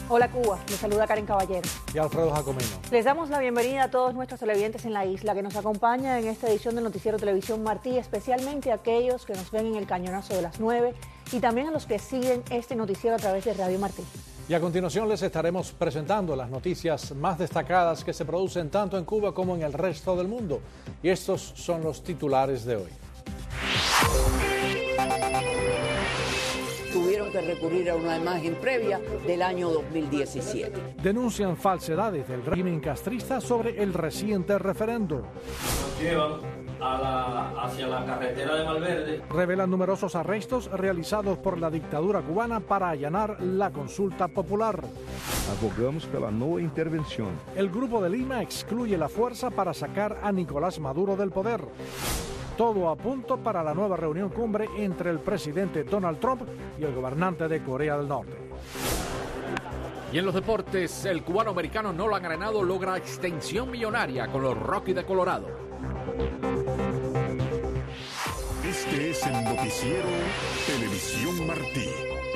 Hola Cuba, les saluda Karen Caballero. Y Alfredo Jacomino. Les damos la bienvenida a todos nuestros televidentes en la isla que nos acompañan en esta edición del Noticiero Televisión Martí, especialmente a aquellos que nos ven en el cañonazo de las 9 y también a los que siguen este noticiero a través de Radio Martí. Y a continuación les estaremos presentando las noticias más destacadas que se producen tanto en Cuba como en el resto del mundo. Y estos son los titulares de hoy. Tuvieron que recurrir a una imagen previa del año 2017. Denuncian falsedades del régimen castrista sobre el reciente referendo. Nos llevan hacia la carretera de Malverde. Revelan numerosos arrestos realizados por la dictadura cubana para allanar la consulta popular. Abogamos pela no intervención. El Grupo de Lima excluye la fuerza para sacar a Nicolás Maduro del poder. Todo a punto para la nueva reunión cumbre entre el presidente Donald Trump y el gobernante de Corea del Norte. Y en los deportes, el cubano americano Nolan Arenado logra extensión millonaria con los Rockies de Colorado. Este es el noticiero Televisión Martí.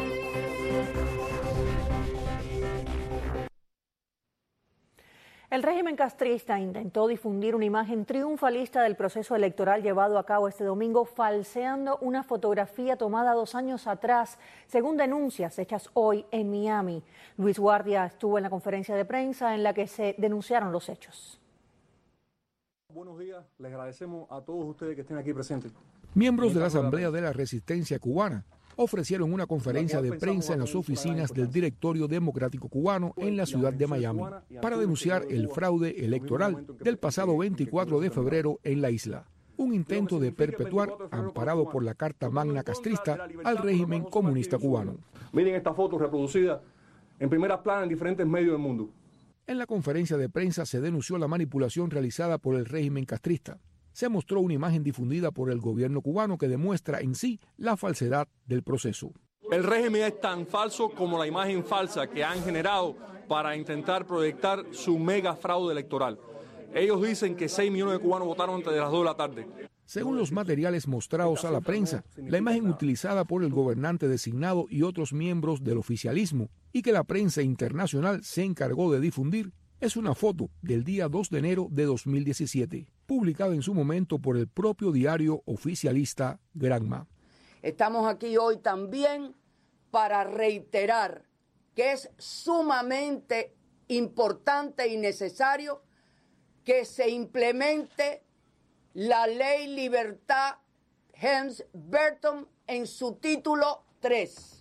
El régimen castrista intentó difundir una imagen triunfalista del proceso electoral llevado a cabo este domingo, falseando una fotografía tomada 2 años atrás, según denuncias hechas hoy en Miami. Luis Guardia estuvo en la conferencia de prensa en la que se denunciaron los hechos. Buenos días, les agradecemos a todos ustedes que estén aquí presentes. Miembros de la Asamblea de la Resistencia Cubana ofrecieron una conferencia de prensa en las oficinas del Directorio Democrático Cubano en la ciudad de Miami para denunciar el fraude electoral del pasado 24 de febrero en la isla, un intento de perpetuar, amparado por la Carta Magna castrista, al régimen comunista cubano. Miren esta foto reproducida en primera plana en diferentes medios del mundo. En la conferencia de prensa se denunció la manipulación realizada por el régimen castrista. Se mostró una imagen difundida por el gobierno cubano que demuestra en sí la falsedad del proceso. El régimen es tan falso como la imagen falsa que han generado para intentar proyectar su mega fraude electoral. Ellos dicen que 6 millones de cubanos votaron antes de las 2 de la tarde. Según los materiales mostrados a la prensa, la imagen utilizada por el gobernante designado y otros miembros del oficialismo y que la prensa internacional se encargó de difundir es una foto del día 2 de enero de 2017, publicada en su momento por el propio diario oficialista Granma. Estamos aquí hoy también para reiterar que es sumamente importante y necesario que se implemente la ley Libertad Helms-Burton en su título 3.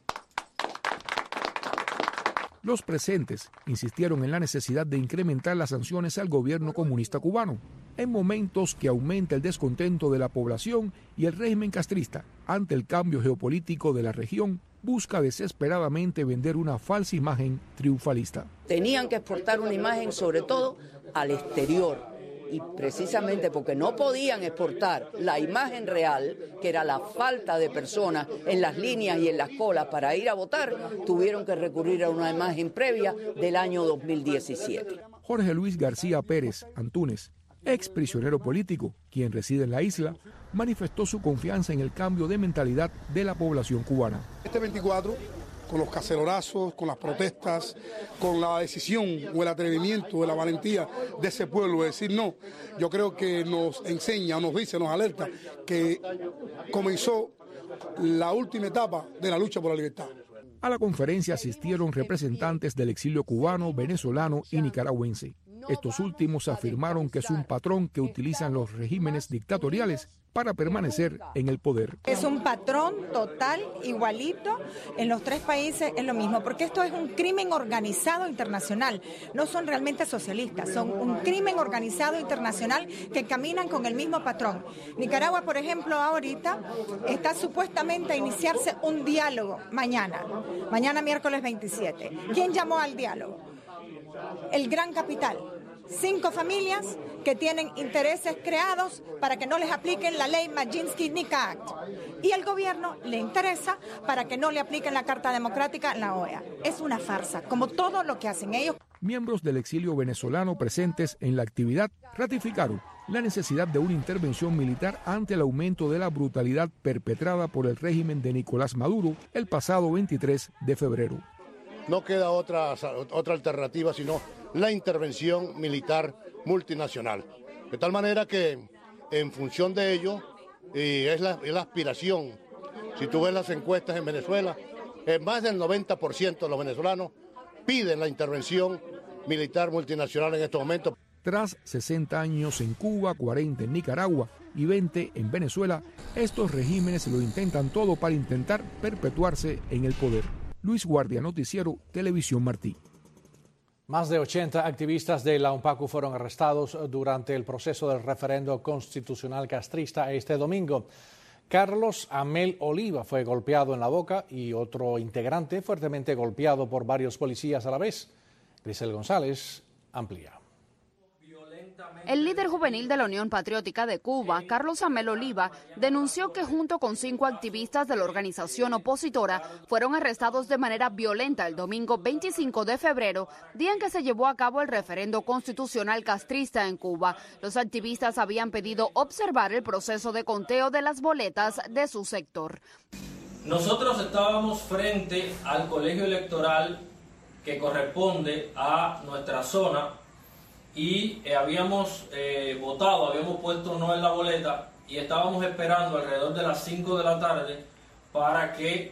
Los presentes insistieron en la necesidad de incrementar las sanciones al gobierno comunista cubano, en momentos que aumenta el descontento de la población y el régimen castrista, ante el cambio geopolítico de la región, busca desesperadamente vender una falsa imagen triunfalista. Tenían que exportar una imagen sobre todo al exterior. Y precisamente porque no podían exportar la imagen real, que era la falta de personas en las líneas y en las colas para ir a votar, tuvieron que recurrir a una imagen previa del año 2017. Jorge Luis García Pérez Antúnez, ex prisionero político, quien reside en la isla, manifestó su confianza en el cambio de mentalidad de la población cubana. Este 24, con los cacerolazos, con las protestas, con la decisión o el atrevimiento, la valentía de ese pueblo de decir no, yo creo que nos enseña, nos dice, nos alerta que comenzó la última etapa de la lucha por la libertad. A la conferencia asistieron representantes del exilio cubano, venezolano y nicaragüense. Estos últimos afirmaron que es un patrón que utilizan los regímenes dictatoriales para permanecer en el poder. Es un patrón total, igualito, en los 3 países es lo mismo, porque esto es un crimen organizado internacional, no son realmente socialistas, son un crimen organizado internacional que caminan con el mismo patrón. Nicaragua, por ejemplo, ahorita está supuestamente a iniciarse un diálogo mañana miércoles 27. ¿Quién llamó al diálogo? El gran capital. 5 familias que tienen intereses creados para que no les apliquen la ley Magnitsky-Nica Act. Y el gobierno le interesa para que no le apliquen la Carta Democrática en la OEA. Es una farsa, como todo lo que hacen ellos. Miembros del exilio venezolano presentes en la actividad ratificaron la necesidad de una intervención militar ante el aumento de la brutalidad perpetrada por el régimen de Nicolás Maduro el pasado 23 de febrero. no queda otra alternativa sino la intervención militar multinacional. De tal manera que en función de ello, y es la aspiración, si tú ves las encuestas en Venezuela, más del 90% de los venezolanos piden la intervención militar multinacional en estos momentos. Tras 60 años en Cuba, 40 en Nicaragua y 20 en Venezuela, estos regímenes lo intentan todo para intentar perpetuarse en el poder. Luis Guardia, Noticiero Televisión Martí. Más de 80 activistas de la UNPACU fueron arrestados durante el proceso del referendo constitucional castrista este domingo. Carlos Amel Oliva fue golpeado en la boca y otro integrante fuertemente golpeado por varios policías a la vez. Grisel González amplía. El líder juvenil de la Unión Patriótica de Cuba, Carlos Amel Oliva, denunció que junto con 5 activistas de la organización opositora fueron arrestados de manera violenta el domingo 25 de febrero, día en que se llevó a cabo el referendo constitucional castrista en Cuba. Los activistas habían pedido observar el proceso de conteo de las boletas de su sector. Nosotros estábamos frente al colegio electoral que corresponde a nuestra zona y habíamos votado, habíamos puesto no en la boleta y estábamos esperando alrededor de las 5 de la tarde para que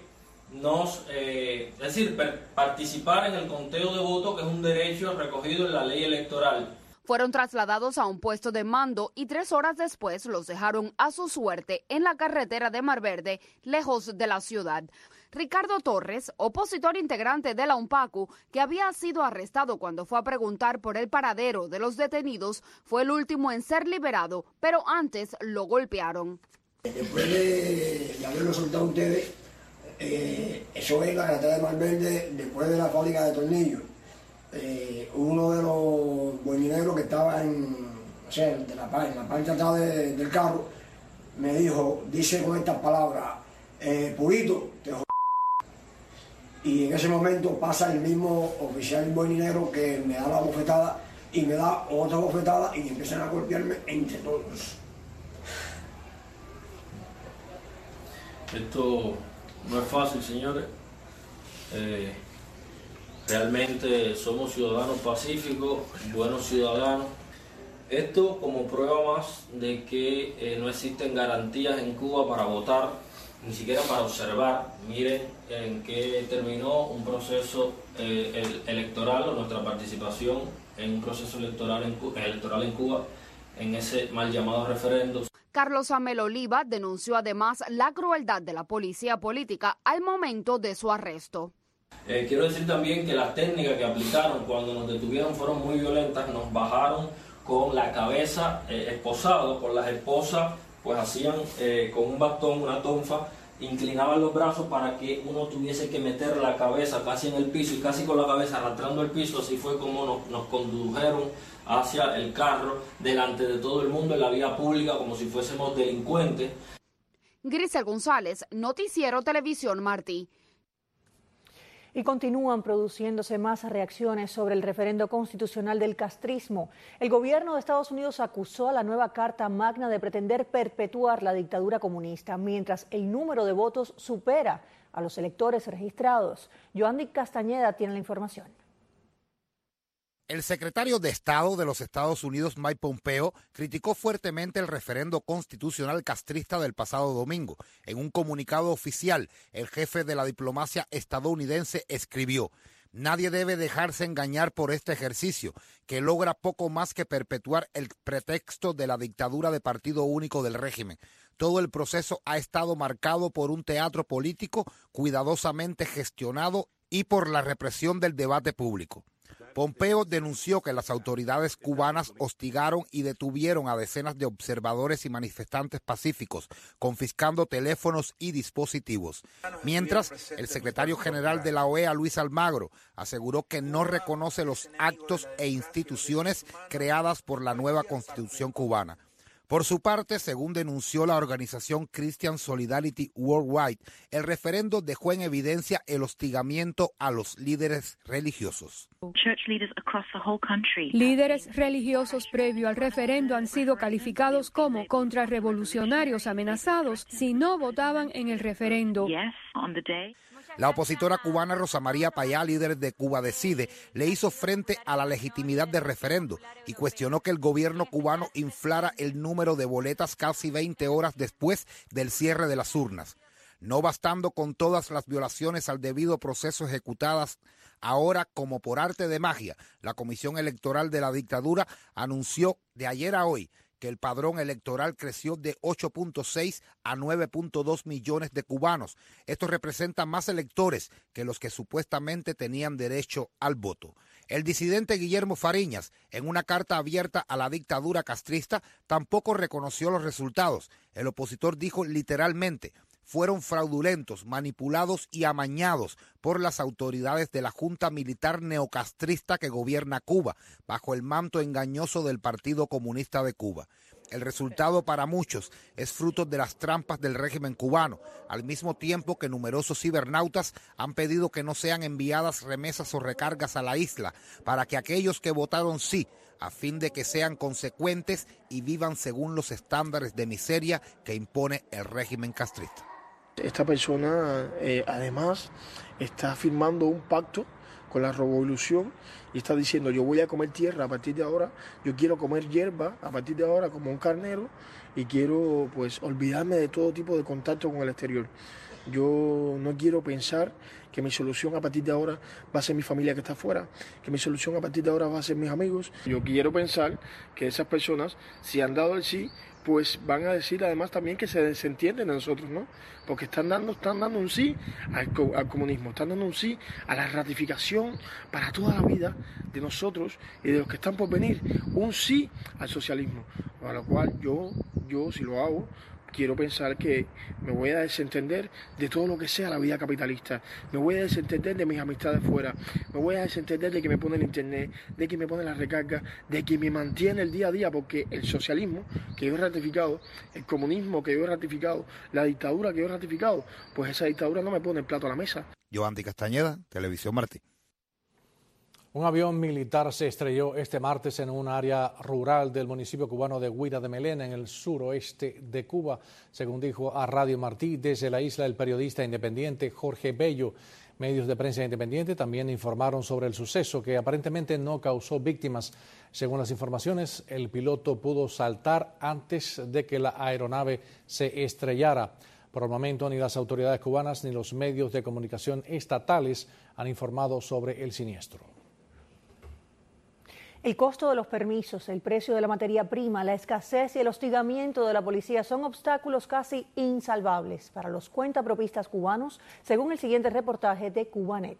participar en el conteo de votos, que es un derecho recogido en la ley electoral. Fueron trasladados a un puesto de mando y 3 horas después los dejaron a su suerte en la carretera de Mar Verde, lejos de la ciudad. Ricardo Torres, opositor integrante de la UNPACU, que había sido arrestado cuando fue a preguntar por el paradero de los detenidos, fue el último en ser liberado, pero antes lo golpearon. Después de haberlo soltado a ustedes, eso es la carretera de Mar Verde, después de la fábrica de tornillos. Uno de los bueñineros que estaba en la parte atrás del carro me dice con estas palabras, Purito, te jodí. Y en ese momento pasa el mismo oficial bueñinero que me da la bofetada y me da otra bofetada y empiezan a golpearme entre todos. Esto no es fácil, señores. Realmente somos ciudadanos pacíficos, buenos ciudadanos. Esto como prueba más de que no existen garantías en Cuba para votar, ni siquiera para observar. Miren en qué terminó un proceso electoral o nuestra participación en un proceso electoral en Cuba, en ese mal llamado referendo. Carlos Amel Oliva denunció además la crueldad de la policía política al momento de su arresto. Quiero decir también que las técnicas que aplicaron cuando nos detuvieron fueron muy violentas. Nos bajaron con la cabeza esposado, con las esposas pues hacían con un bastón, una tonfa, inclinaban los brazos para que uno tuviese que meter la cabeza casi en el piso y casi con la cabeza arrastrando el piso. Así fue como nos condujeron hacia el carro delante de todo el mundo en la vía pública como si fuésemos delincuentes. Grisel González, Noticiero Televisión Martí. Y continúan produciéndose más reacciones sobre el referendo constitucional del castrismo. El gobierno de Estados Unidos acusó a la nueva Carta Magna de pretender perpetuar la dictadura comunista, mientras el número de votos supera a los electores registrados. Joandy Castañeda tiene la información. El secretario de Estado de los Estados Unidos, Mike Pompeo, criticó fuertemente el referendo constitucional castrista del pasado domingo. En un comunicado oficial, el jefe de la diplomacia estadounidense escribió: "Nadie debe dejarse engañar por este ejercicio, que logra poco más que perpetuar el pretexto de la dictadura de partido único del régimen. Todo el proceso ha estado marcado por un teatro político cuidadosamente gestionado y por la represión del debate público". Pompeo denunció que las autoridades cubanas hostigaron y detuvieron a decenas de observadores y manifestantes pacíficos, confiscando teléfonos y dispositivos. Mientras, el secretario general de la OEA, Luis Almagro, aseguró que no reconoce los actos e instituciones creadas por la nueva Constitución cubana. Por su parte, según denunció la organización Christian Solidarity Worldwide, el referendo dejó en evidencia el hostigamiento a los líderes religiosos. Líderes religiosos previo al referendo han sido calificados como contrarrevolucionarios amenazados si no votaban en el referendo. La opositora cubana Rosa María Payá, líder de Cuba Decide, le hizo frente a la legitimidad del referendo y cuestionó que el gobierno cubano inflara el número de boletas casi 20 horas después del cierre de las urnas. No bastando con todas las violaciones al debido proceso ejecutadas, ahora, como por arte de magia, la Comisión Electoral de la dictadura anunció de ayer a hoy que el padrón electoral creció de 8.6 a 9.2 millones de cubanos. Esto representa más electores que los que supuestamente tenían derecho al voto. El disidente Guillermo Fariñas, en una carta abierta a la dictadura castrista, tampoco reconoció los resultados. El opositor dijo literalmente: fueron fraudulentos, manipulados y amañados por las autoridades de la Junta Militar neocastrista que gobierna Cuba, bajo el manto engañoso del Partido Comunista de Cuba. El resultado para muchos es fruto de las trampas del régimen cubano, al mismo tiempo que numerosos cibernautas han pedido que no sean enviadas remesas o recargas a la isla, para que aquellos que votaron sí, a fin de que sean consecuentes y vivan según los estándares de miseria que impone el régimen castrista. Esta persona además está firmando un pacto con la revolución y está diciendo: yo voy a comer tierra a partir de ahora, yo quiero comer hierba a partir de ahora como un carnero y quiero pues olvidarme de todo tipo de contacto con el exterior. Yo no quiero pensar que mi solución a partir de ahora va a ser mi familia que está afuera, que mi solución a partir de ahora va a ser mis amigos. Yo quiero pensar que esas personas, si han dado el sí, pues van a decir además también que se desentienden de nosotros, ¿no? Porque están dando un sí al comunismo, están dando un sí a la ratificación para toda la vida de nosotros y de los que están por venir, un sí al socialismo. A lo cual yo si lo hago, quiero pensar que me voy a desentender de todo lo que sea la vida capitalista, me voy a desentender de mis amistades fuera, me voy a desentender de que me pone el internet, de que me pone la recarga, de que me mantiene el día a día, porque el socialismo que yo he ratificado, el comunismo que yo he ratificado, la dictadura que yo he ratificado, pues esa dictadura no me pone el plato a la mesa. Yoandy Castañeda, Televisión Martí. Un avión militar se estrelló este martes en un área rural del municipio cubano de Guira de Melena, en el suroeste de Cuba, según dijo a Radio Martí desde la isla el periodista independiente Jorge Bello. Medios de prensa independiente también informaron sobre el suceso, que aparentemente no causó víctimas. Según las informaciones, el piloto pudo saltar antes de que la aeronave se estrellara. Por el momento, ni las autoridades cubanas ni los medios de comunicación estatales han informado sobre el siniestro. El costo de los permisos, el precio de la materia prima, la escasez y el hostigamiento de la policía son obstáculos casi insalvables para los cuentapropistas cubanos, según el siguiente reportaje de Cubanet.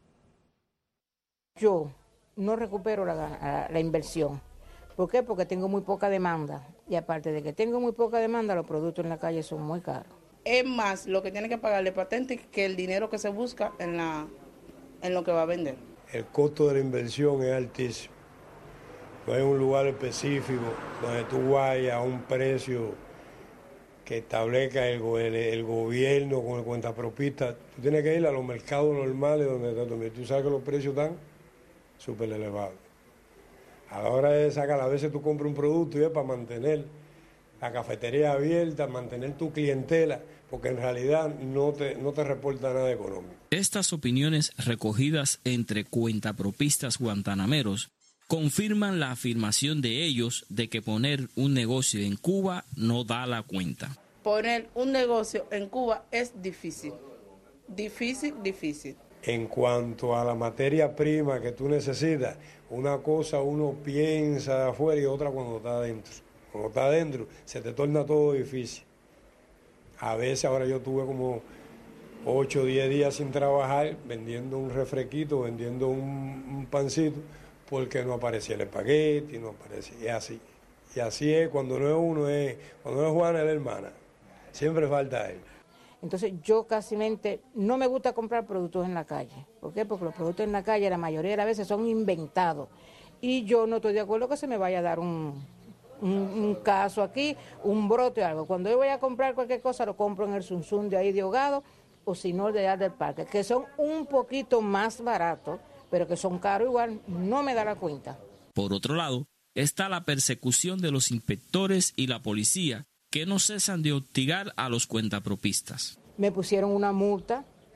Yo no recupero la inversión. ¿Por qué? Porque tengo muy poca demanda. Y aparte de que tengo muy poca demanda, los productos en la calle son muy caros. Es más lo que tiene que pagarle patente que el dinero que se busca en lo que va a vender. El costo de la inversión es altísimo. No hay un lugar específico donde tú vayas a un precio que establezca el gobierno con el cuentapropista. Tú tienes que ir a los mercados normales donde tú sabes que los precios están súper elevados. A la hora de sacar, a veces tú compras un producto y es para mantener la cafetería abierta, mantener tu clientela, porque en realidad no te reporta nada económico. Estas opiniones recogidas entre cuentapropistas guantanameros confirman la afirmación de ellos de que poner un negocio en Cuba no da la cuenta. Poner un negocio en Cuba es difícil. Difícil. En cuanto a la materia prima que tú necesitas, una cosa uno piensa de afuera y otra cuando está adentro. Cuando está adentro se te torna todo difícil. A veces ahora yo tuve como 8 o 10 días sin trabajar, vendiendo un refresquito, vendiendo un pancito, porque no aparecía el espagueti, no aparecía, y así es, cuando no es uno, cuando no es Juana, es la hermana, siempre falta él. Entonces yo casi no me gusta comprar productos en la calle. ¿Por qué? Porque los productos en la calle la mayoría de las veces son inventados, y yo no estoy de acuerdo que se me vaya a dar un caso aquí, un brote o algo. Cuando yo voy a comprar cualquier cosa, lo compro en el Zum Zum de ahí de Hogado, o si no, de allá del parque, que son un poquito más baratos, pero que son caros igual, no me da la cuenta. Por otro lado, está la persecución de los inspectores y la policía, que no cesan de hostigar a los cuentapropistas. Me pusieron una multa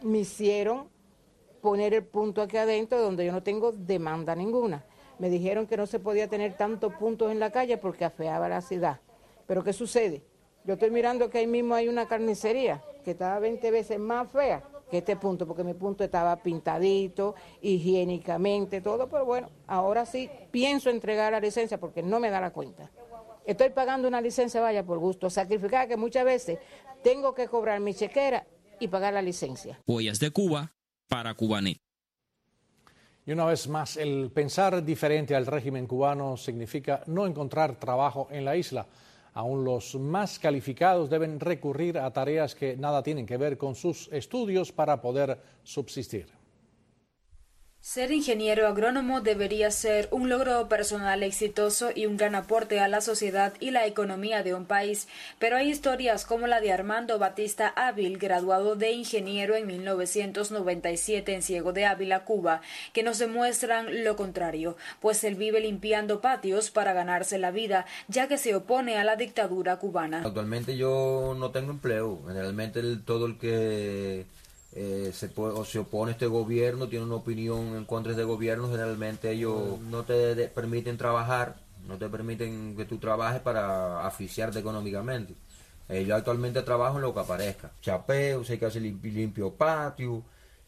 me hicieron poner el punto aquí adentro donde yo no tengo demanda ninguna. Me dijeron que no se podía tener tantos puntos en la calle porque afeaba la ciudad. Pero ¿qué sucede? Yo estoy mirando que ahí mismo hay una carnicería que estaba 20 veces más fea que este punto, porque mi punto estaba pintadito, higiénicamente, todo, pero bueno, ahora sí pienso entregar la licencia porque no me da la cuenta. Estoy pagando una licencia, vaya, por gusto, sacrificar que muchas veces tengo que cobrar mi chequera y pagar la licencia. Ollas de Cuba para Cubanet. Y una vez más, el pensar diferente al régimen cubano significa no encontrar trabajo en la isla. Aún los más calificados deben recurrir a tareas que nada tienen que ver con sus estudios para poder subsistir. Ser ingeniero agrónomo debería ser un logro personal exitoso y un gran aporte a la sociedad y la economía de un país, pero hay historias como la de Armando Batista Ávil, graduado de ingeniero en 1997 en Ciego de Ávila, Cuba, que nos demuestran lo contrario, pues él vive limpiando patios para ganarse la vida, ya que se opone a la dictadura cubana. Actualmente yo no tengo empleo, generalmente todo el que se opone a este gobierno, tiene una opinión en contra de este gobierno, generalmente ellos no te permiten trabajar, no te permiten que tú trabajes para asfixiarte económicamente. Yo actualmente trabajo en lo que aparezca, chapeo, si hay que hacer limpio patio,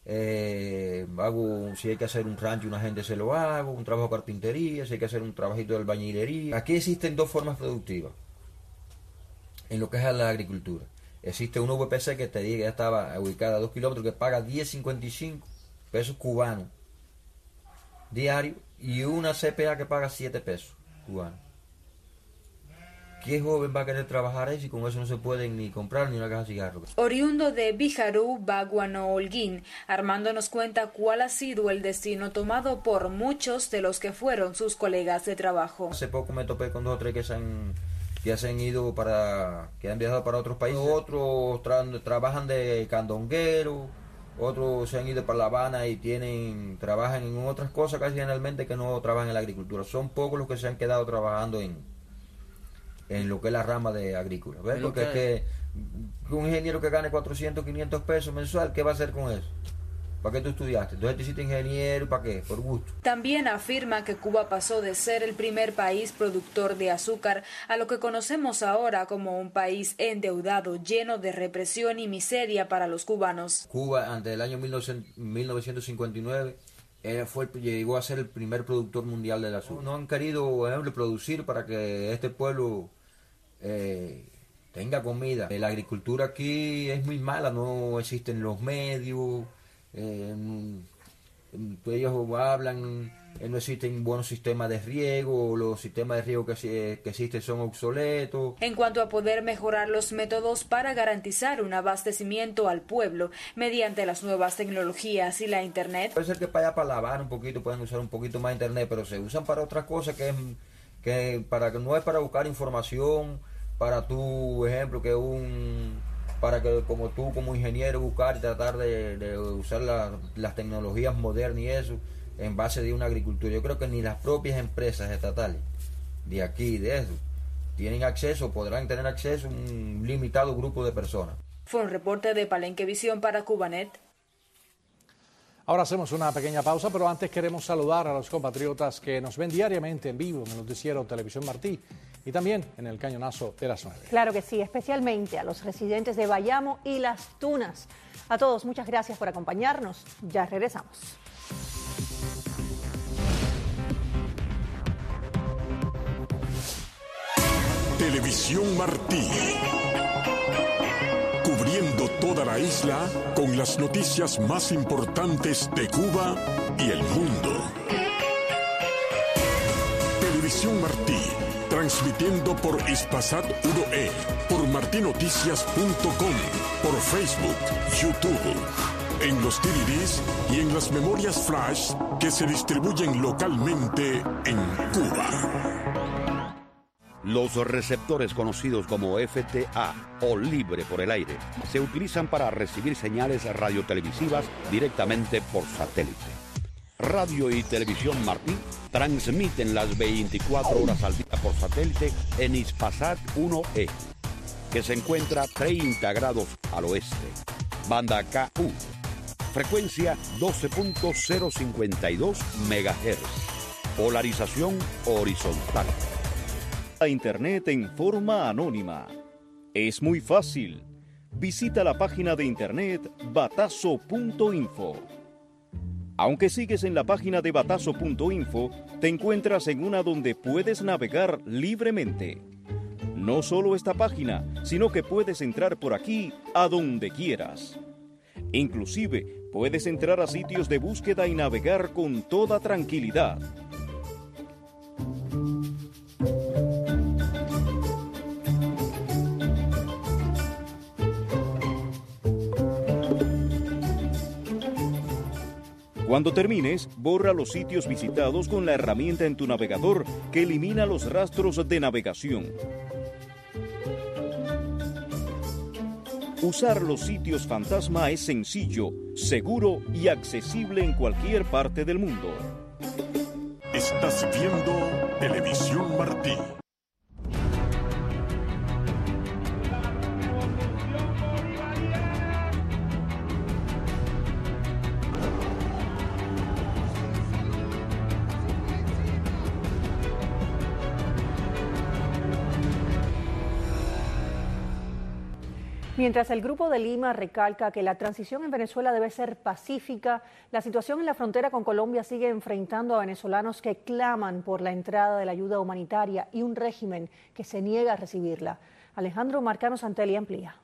si hay que hacer un rancho, una gente se lo hago, un trabajo de carpintería, si hay que hacer un trabajito de albañilería. Aquí existen dos formas productivas en lo que es la agricultura. Existe una VPC que te diga que ya estaba ubicada a 2 kilómetros, que paga 10.55 pesos cubanos diario, y una CPA que paga 7 pesos cubanos. ¿Qué joven va a querer trabajar eso y con eso no se puede ni comprar ni una caja de cigarros? Oriundo de Bijarú, Baguano, Holguín, Armando nos cuenta cuál ha sido el destino tomado por muchos de los que fueron sus colegas de trabajo. Hace poco me topé con 2 o 3 que han viajado para otros países. Otros trabajan de candonguero, otros se han ido para La Habana y trabajan en otras cosas casi generalmente que no trabajan en la agricultura. Son pocos los que se han quedado trabajando en lo que es la rama de agrícola. ¿Ves? Porque es que un ingeniero que gane 400, 500 pesos mensual, ¿qué va a hacer con eso? ¿Para qué tú estudiaste? Entonces te hiciste ingeniero, ¿para qué? Por gusto. También afirma que Cuba pasó de ser el primer país productor de azúcar a lo que conocemos ahora como un país endeudado, lleno de represión y miseria para los cubanos. Cuba, antes del año 1959, llegó a ser el primer productor mundial del azúcar. No han querido, por ejemplo, producir para que este pueblo tenga comida. La agricultura aquí es muy mala, no existen los medios. Ellos hablan, no existen buenos sistemas de riego, los sistemas de riego que existen son obsoletos. En cuanto a poder mejorar los métodos para garantizar un abastecimiento al pueblo mediante las nuevas tecnologías y la internet. Puede ser que para allá, para lavar un poquito, pueden usar un poquito más internet, pero se usan para otras cosas que no es para buscar información, para tu ejemplo, para que como tú como ingeniero buscar y tratar de usar las tecnologías modernas y eso en base de una agricultura. Yo creo que ni las propias empresas estatales de aquí, de eso, podrán tener acceso a un limitado grupo de personas. Fue un reporte de Palenque Visión para Cubanet. Ahora hacemos una pequeña pausa, pero antes queremos saludar a los compatriotas que nos ven diariamente en vivo en el noticiero Televisión Martí y también en el Cañonazo de las 9. Claro que sí, especialmente a los residentes de Bayamo y Las Tunas. A todos, muchas gracias por acompañarnos. Ya regresamos. Televisión Martí. Cubriendo toda la isla con las noticias más importantes de Cuba y el mundo. Televisión Martí, transmitiendo por Hispasat 1E, por martinoticias.com, por Facebook, YouTube, en los DVDs y en las memorias flash que se distribuyen localmente en Cuba. Los receptores conocidos como FTA o libre por el aire se utilizan para recibir señales radiotelevisivas directamente por satélite. Radio y Televisión Martí transmiten las 24 horas al día por satélite en Hispasat 1E, que se encuentra 30 grados al oeste, banda KU, Frecuencia 12.052 MHz. Polarización horizontal. A Internet en forma anónima. Es muy fácil. Visita la página de Internet batazo.info. Aunque sigues en la página de batazo.info, te encuentras en una donde puedes navegar libremente. No solo esta página, sino que puedes entrar por aquí a donde quieras. Inclusive, puedes entrar a sitios de búsqueda y navegar con toda tranquilidad. Cuando termines, borra los sitios visitados con la herramienta en tu navegador que elimina los rastros de navegación. Usar los sitios fantasma es sencillo, seguro y accesible en cualquier parte del mundo. Estás viendo Televisión Martí. Mientras el Grupo de Lima recalca que la transición en Venezuela debe ser pacífica, la situación en la frontera con Colombia sigue enfrentando a venezolanos que claman por la entrada de la ayuda humanitaria y un régimen que se niega a recibirla. Alejandro Marcano Santelli amplía.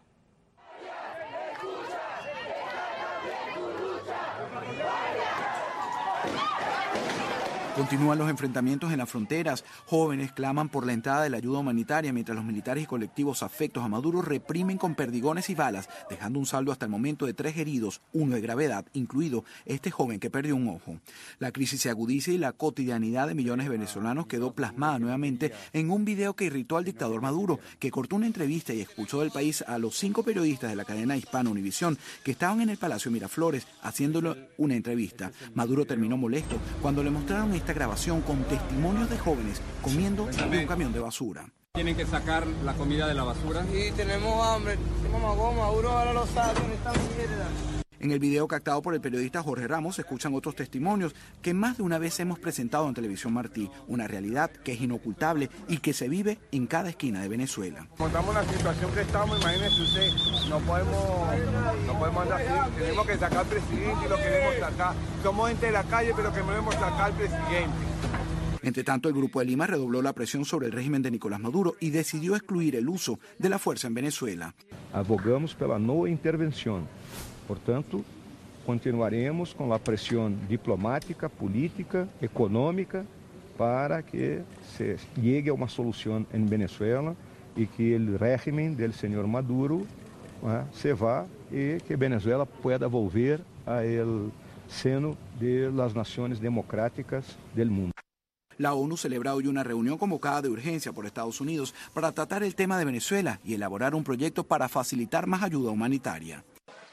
Continúan los enfrentamientos en las fronteras. Jóvenes claman por la entrada de la ayuda humanitaria, mientras los militares y colectivos afectos a Maduro reprimen con perdigones y balas, dejando un saldo hasta el momento de 3 heridos, 1 de gravedad, incluido este joven que perdió un ojo. La crisis se agudiza y la cotidianidad de millones de venezolanos quedó plasmada nuevamente en un video que irritó al dictador Maduro, que cortó una entrevista y expulsó del país a los 5 periodistas de la cadena hispana Univisión que estaban en el Palacio Miraflores haciéndole una entrevista. Maduro terminó molesto cuando le mostraron esta grabación con testimonios de jóvenes comiendo en un camión de basura. Tienen que sacar la comida de la basura. Sí, tenemos hambre, tenemos goma, Maduro ahora lo saca, esta mierda. En el video captado por el periodista Jorge Ramos se escuchan otros testimonios que más de una vez hemos presentado en Televisión Martí, una realidad que es inocultable y que se vive en cada esquina de Venezuela. Montamos la situación que estamos, imagínese usted, no podemos andar así, tenemos que sacar al presidente y lo queremos sacar. Somos gente de la calle, pero queremos sacar al presidente. Entre tanto, el Grupo de Lima redobló la presión sobre el régimen de Nicolás Maduro y decidió excluir el uso de la fuerza en Venezuela. Abogamos pela no intervención. Portanto, continuaremos com a pressão diplomática, política, econômica para que se chegue a uma solução em Venezuela e que o régimen do senhor Maduro se vá e que Venezuela pueda volver ao seno das nações democráticas do mundo. La ONU celebra hoy una reunión convocada de urgencia por Estados Unidos para tratar el tema de Venezuela y elaborar un proyecto para facilitar más ayuda humanitaria.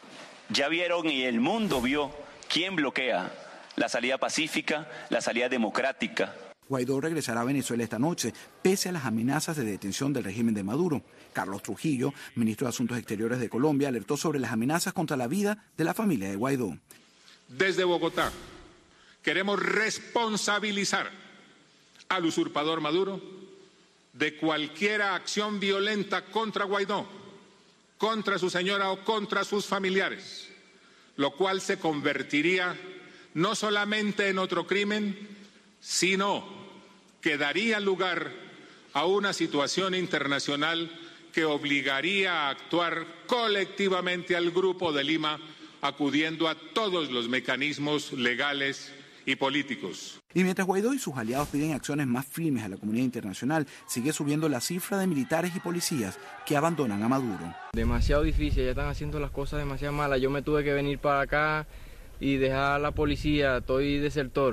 Ya vieron y el mundo vio quién bloquea la salida pacífica, la salida democrática. Guaidó regresará a Venezuela esta noche, pese a las amenazas de detención del régimen de Maduro. Carlos Trujillo, ministro de Asuntos Exteriores de Colombia, alertó sobre las amenazas contra la vida de la familia de Guaidó. Desde Bogotá queremos responsabilizar al usurpador Maduro de cualquier acción violenta contra Guaidó, contra su señora o contra sus familiares, lo cual se convertiría no solamente en otro crimen, sino que daría lugar a una situación internacional que obligaría a actuar colectivamente al Grupo de Lima, acudiendo a todos los mecanismos legales y políticos. Y mientras Guaidó y sus aliados piden acciones más firmes a la comunidad internacional, sigue subiendo la cifra de militares y policías que abandonan a Maduro. Demasiado difícil, ya están haciendo las cosas demasiado malas. Yo me tuve que venir para acá y dejar a la policía, estoy desertor.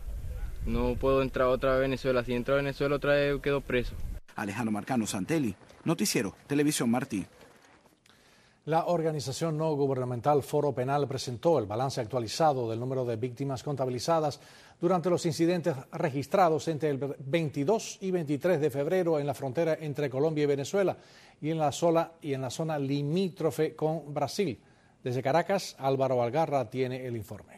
No puedo entrar otra vez a Venezuela, si entro a Venezuela otra vez quedo preso. Alejandro Marcano Santelli, Noticiero Televisión Martí. La organización no gubernamental Foro Penal presentó el balance actualizado del número de víctimas contabilizadas durante los incidentes registrados entre el 22 y 23 de febrero en la frontera entre Colombia y Venezuela y en la zona limítrofe con Brasil. Desde Caracas, Álvaro Algarra tiene el informe.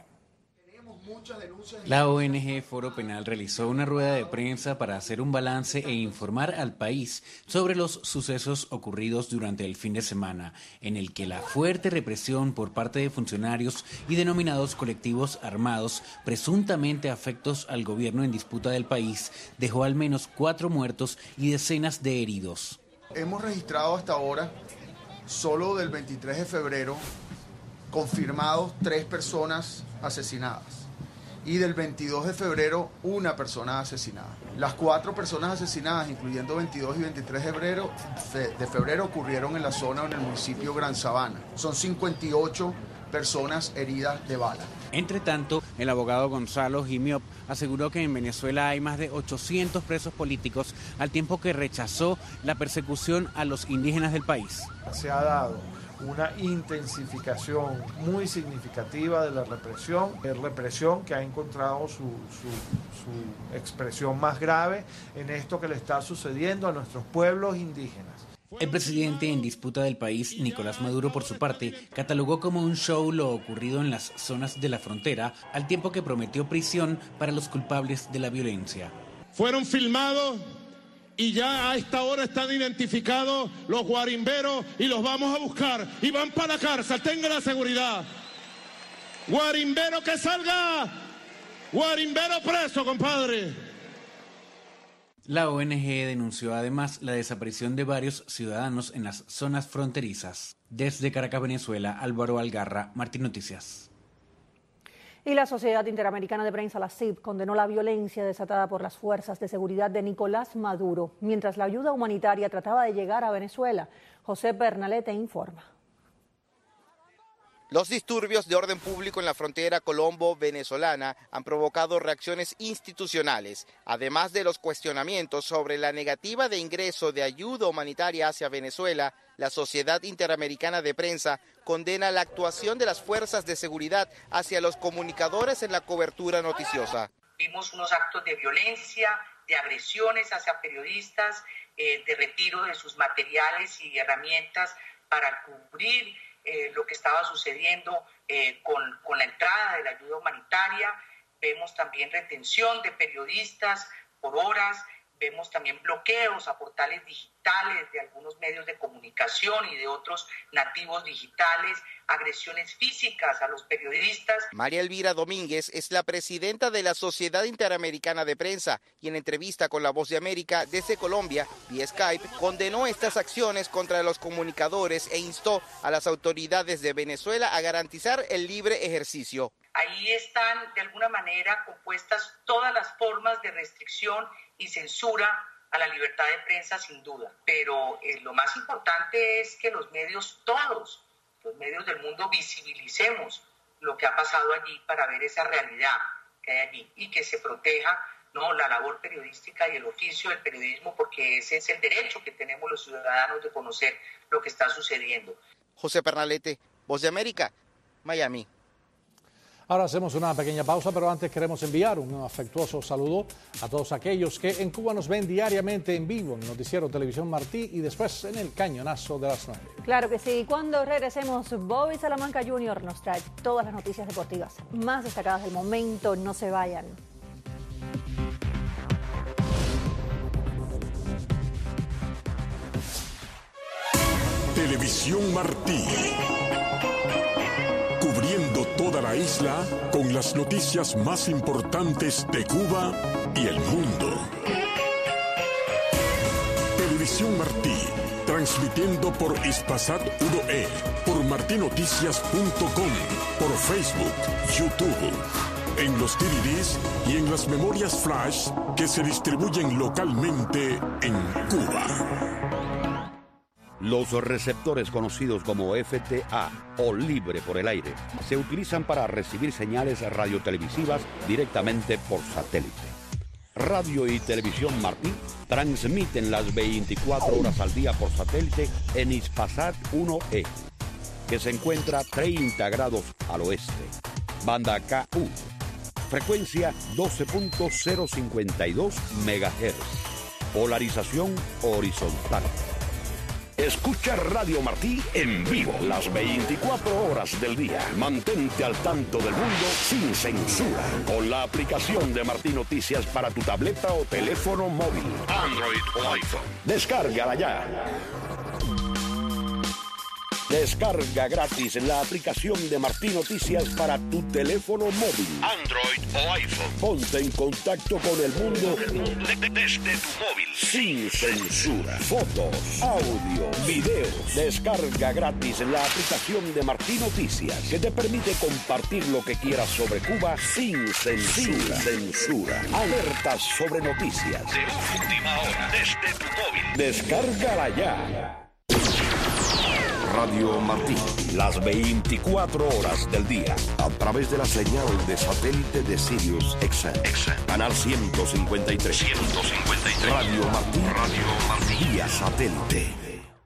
La ONG Foro Penal realizó una rueda de prensa para hacer un balance e informar al país sobre los sucesos ocurridos durante el fin de semana, en el que la fuerte represión por parte de funcionarios y denominados colectivos armados, presuntamente afectos al gobierno en disputa del país, dejó al menos 4 muertos y decenas de heridos. Hemos registrado hasta ahora, solo del 23 de febrero, confirmados 3 personas asesinadas. Y del 22 de febrero, 1 persona asesinada. Las 4 personas asesinadas, incluyendo 22 y 23 de febrero, ocurrieron en la zona, en el municipio Gran Sabana. Son 58 personas heridas de bala. Entre tanto, el abogado Gonzalo Gimiop aseguró que en Venezuela hay más de 800 presos políticos, al tiempo que rechazó la persecución a los indígenas del país. Se ha dado una intensificación muy significativa de la represión que ha encontrado su expresión más grave en esto que le está sucediendo a nuestros pueblos indígenas. El presidente en disputa del país, Nicolás Maduro, por su parte, catalogó como un show lo ocurrido en las zonas de la frontera, al tiempo que prometió prisión para los culpables de la violencia. Fueron filmados y ya a esta hora están identificados los guarimberos y los vamos a buscar y van para la cárcel, tengan la seguridad. Guarimbero que salga, guarimbero preso, compadre. La ONG denunció además la desaparición de varios ciudadanos en las zonas fronterizas. Desde Caracas, Venezuela, Álvaro Algarra, Martín Noticias. Y la Sociedad Interamericana de Prensa, la SIP, condenó la violencia desatada por las fuerzas de seguridad de Nicolás Maduro, mientras la ayuda humanitaria trataba de llegar a Venezuela. José Pernalete informa. Los disturbios de orden público en la frontera colombo-venezolana han provocado reacciones institucionales, además de los cuestionamientos sobre la negativa de ingreso de ayuda humanitaria hacia Venezuela. La Sociedad Interamericana de Prensa condena la actuación de las fuerzas de seguridad hacia los comunicadores en la cobertura noticiosa. Vimos unos actos de violencia, de agresiones hacia periodistas, de retiro de sus materiales y herramientas para cubrir lo que estaba sucediendo con la entrada de la ayuda humanitaria. Vemos también retención de periodistas por horas, vemos también bloqueos a portales digitales de algunos medios de comunicación y de otros nativos digitales, agresiones físicas a los periodistas. María Elvira Domínguez es la presidenta de la Sociedad Interamericana de Prensa y en entrevista con La Voz de América desde Colombia, vía Skype, condenó estas acciones contra los comunicadores e instó a las autoridades de Venezuela a garantizar el libre ejercicio. Ahí están de alguna manera compuestas todas las formas de restricción y censura a la libertad de prensa, sin duda. Pero lo más importante es que los medios, todos los medios del mundo, visibilicemos lo que ha pasado allí para ver esa realidad que hay allí y que se proteja, ¿no?, la labor periodística y el oficio del periodismo, porque ese es el derecho que tenemos los ciudadanos de conocer lo que está sucediendo. José Pernalete, Voz de América, Miami. Ahora hacemos una pequeña pausa, pero antes queremos enviar un afectuoso saludo a todos aquellos que en Cuba nos ven diariamente en vivo en el noticiero Televisión Martí y después en el cañonazo de las 9. Claro que sí. Cuando regresemos, Bobby Salamanca Jr. nos trae todas las noticias deportivas más destacadas del momento. No se vayan. Televisión Martí. Cubriendo toda la isla con las noticias más importantes de Cuba y el mundo. Televisión Martí, transmitiendo por Hispasat 1E, por martinoticias.com, por Facebook, YouTube, en los DVDs y en las memorias flash que se distribuyen localmente en Cuba. Los receptores conocidos como FTA o libre por el aire se utilizan para recibir señales radiotelevisivas directamente por satélite. Radio y Televisión Martí transmiten las 24 horas al día por satélite en Hispasat 1E, que se encuentra 30 grados al oeste. Banda KU, frecuencia 12.052 MHz, polarización horizontal. Escucha Radio Martí en vivo las 24 horas del día. Mantente al tanto del mundo sin censura con la aplicación de Martí Noticias para tu tableta o teléfono móvil, Android o iPhone. Descárgala ya. Descarga gratis la aplicación de Martí Noticias para tu teléfono móvil, Android o iPhone. Ponte en contacto con el mundo desde tu móvil, sin censura. Fotos, audio, videos. Descarga gratis la aplicación de Martí Noticias, que te permite compartir lo que quieras sobre Cuba sin censura. Alertas sobre noticias de última hora desde tu móvil. Descárgala ya. Radio Martí, las 24 horas del día, a través de la señal de satélite de Sirius XM, canal 153. Radio Martí, vía satélite.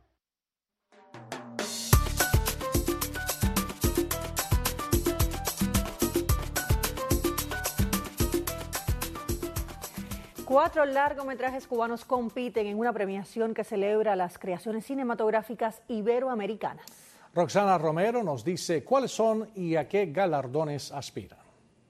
Cuatro largometrajes cubanos compiten en una premiación que celebra las creaciones cinematográficas iberoamericanas. Roxana Romero nos dice cuáles son y a qué galardones aspiran.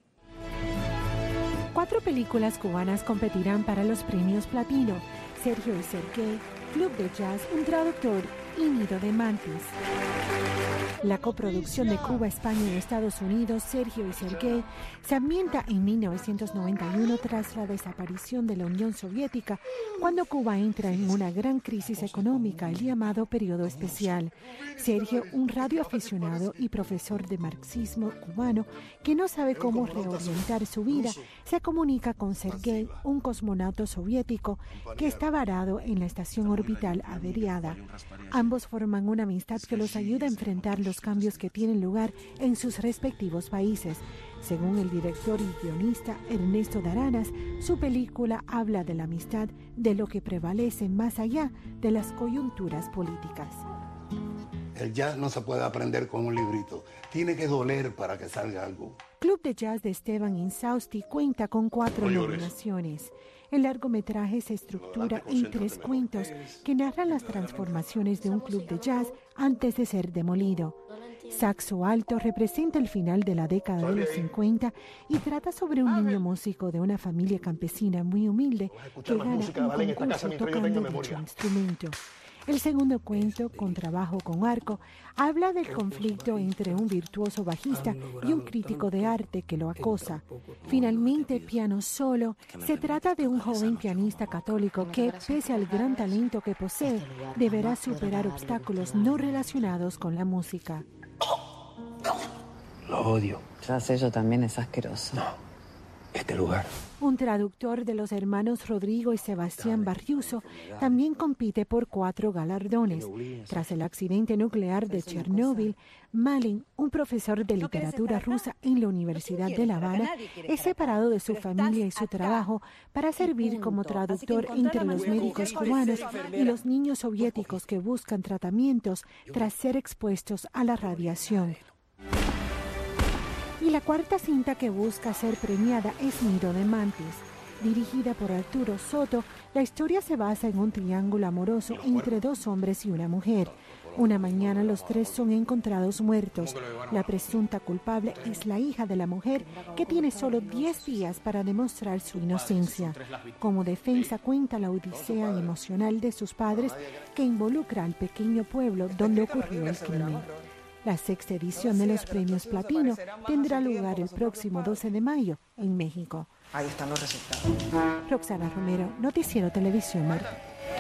4 películas cubanas competirán para los premios Platino: Sergio y Sergey, Club de Jazz, Un Traductor y Nido de Mantis. La coproducción de Cuba, España y Estados Unidos, Sergio y Sergey, se ambienta en 1991 tras la desaparición de la Unión Soviética, cuando Cuba entra en una gran crisis económica, el llamado periodo especial. Sergio, un radioaficionado y profesor de marxismo cubano que no sabe cómo reorientar su vida, se comunica con Sergey, un cosmonauta soviético que está varado en la estación orbital averiada. Ambos forman una amistad que los ayuda a enfrentar los cambios que tienen lugar en sus respectivos países. Según el director y guionista Ernesto Daranas, su película habla de la amistad, de lo que prevalece más allá de las coyunturas políticas. El jazz no se puede aprender con un librito, tiene que doler para que salga algo. Club de Jazz de Esteban Insausti cuenta con 4 nominaciones. El largometraje se estructura en 3 cuentos que narran las transformaciones de un club de jazz antes de ser demolido. Saxo Alto representa el final de la década de los 50 y trata sobre un niño músico de una familia campesina muy humilde que gana un concurso tocando dicho instrumento. El segundo cuento, Contrabajo con arco, habla del conflicto entre un virtuoso bajista y un crítico de arte que lo acosa. Finalmente, Piano Solo, se trata de un joven pianista católico que, pese al gran talento que posee, deberá superar obstáculos no relacionados con la música. Lo odio. Ya sé, yo también, es asqueroso. No, este lugar. Un traductor de los hermanos Rodrigo y Sebastián Barriuso también compite por 4 galardones. Tras el accidente nuclear de Chernóbil, Malin, un profesor de literatura rusa en la Universidad de La Habana, es separado de su familia y su trabajo para servir como traductor entre los médicos cubanos y los niños soviéticos que buscan tratamientos tras ser expuestos a la radiación. Y la cuarta cinta que busca ser premiada es Nido de Mantis. Dirigida por Arturo Soto, la historia se basa en un triángulo amoroso entre 2 hombres y una mujer. Una mañana los 3 son encontrados muertos. La presunta culpable es la hija de la mujer, que tiene solo 10 días para demostrar su inocencia. Como defensa cuenta la odisea emocional de sus padres, que involucra al pequeño pueblo donde ocurrió el crimen. La 6ª edición de los premios Platino tendrá lugar el próximo 12 de mayo en México. Ahí están los resultados. Roxana Romero, Noticiero Televisión Martí.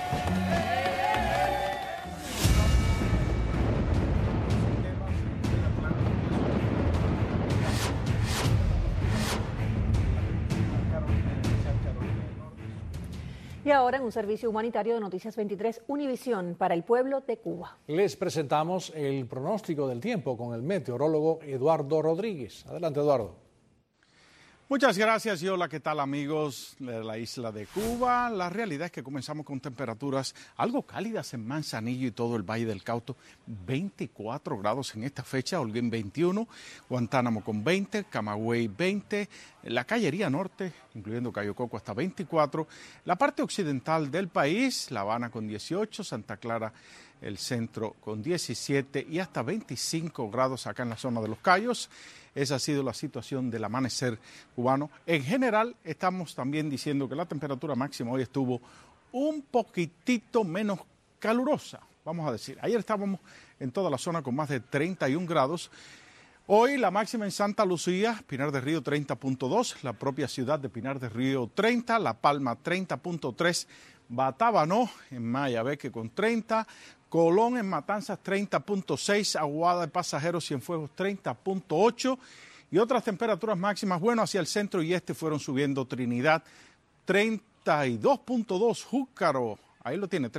Y ahora en un servicio humanitario de Noticias 23 Univisión para el pueblo de Cuba. Les presentamos el pronóstico del tiempo con el meteorólogo Eduardo Rodríguez. Adelante, Eduardo. Muchas gracias y hola, ¿qué tal amigos de la isla de Cuba? La realidad es que comenzamos con temperaturas algo cálidas en Manzanillo y todo el Valle del Cauto, 24 grados en esta fecha, Holguín 21, Guantánamo con 20, Camagüey 20, la Cayería Norte, incluyendo Cayo Coco, hasta 24, la parte occidental del país, La Habana con 18, Santa Clara, el centro con 17 y hasta 25 grados acá en la zona de Los Cayos. Esa ha sido la situación del amanecer cubano. En general, estamos también diciendo que la temperatura máxima hoy estuvo un poquitito menos calurosa, vamos a decir. Ayer estábamos en toda la zona con más de 31 grados. Hoy la máxima en Santa Lucía, Pinar del Río 30.2, la propia ciudad de Pinar del Río 30, La Palma 30.3, Batabanó en Mayabeque con 30, Colón en Matanzas 30.6, Aguada de Pasajeros Cienfuegos 30.8 y otras temperaturas máximas, bueno, hacia el centro y este fueron subiendo. Trinidad 32.2, Júcaro, ahí lo tiene,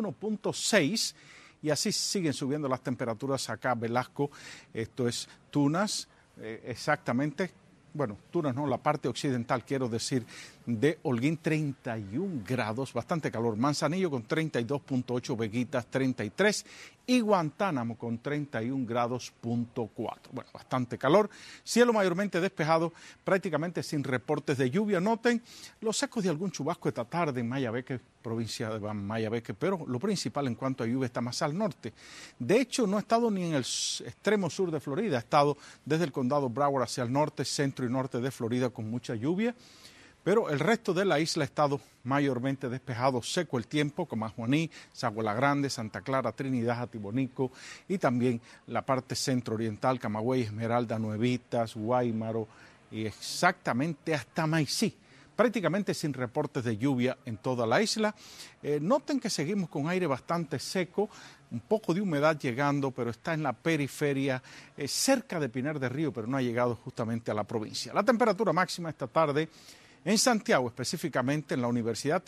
31.6 y así siguen subiendo las temperaturas acá. Velasco, esto es Tunas, exactamente. Bueno, Tunas no, la parte occidental, quiero decir, de Holguín, 31 grados, bastante calor. Manzanillo con 32.8, Veguitas 33 y Guantánamo con 31 grados.4. Bueno, bastante calor. Cielo mayormente despejado, prácticamente sin reportes de lluvia. Noten los ecos de algún chubasco esta tarde en Mayabeque, provincia de Mayabeque, pero lo principal en cuanto a lluvia está más al norte. De hecho, no ha estado ni en el extremo sur de Florida, ha estado desde el condado Broward hacia el norte, centro y norte de Florida con mucha lluvia. Pero el resto de la isla ha estado mayormente despejado, seco el tiempo, como Juaní, Sagua la Grande, Santa Clara, Trinidad, Jatibonico y también la parte centro-oriental, Camagüey, Esmeralda, Nuevitas, Guáymaro y exactamente hasta Maicí. Prácticamente sin reportes de lluvia en toda la isla. Noten que seguimos con aire bastante seco, un poco de humedad llegando, pero está en la periferia, cerca de Pinar del Río, pero no ha llegado justamente a la provincia. La temperatura máxima esta tarde en Santiago, específicamente en la Universidad,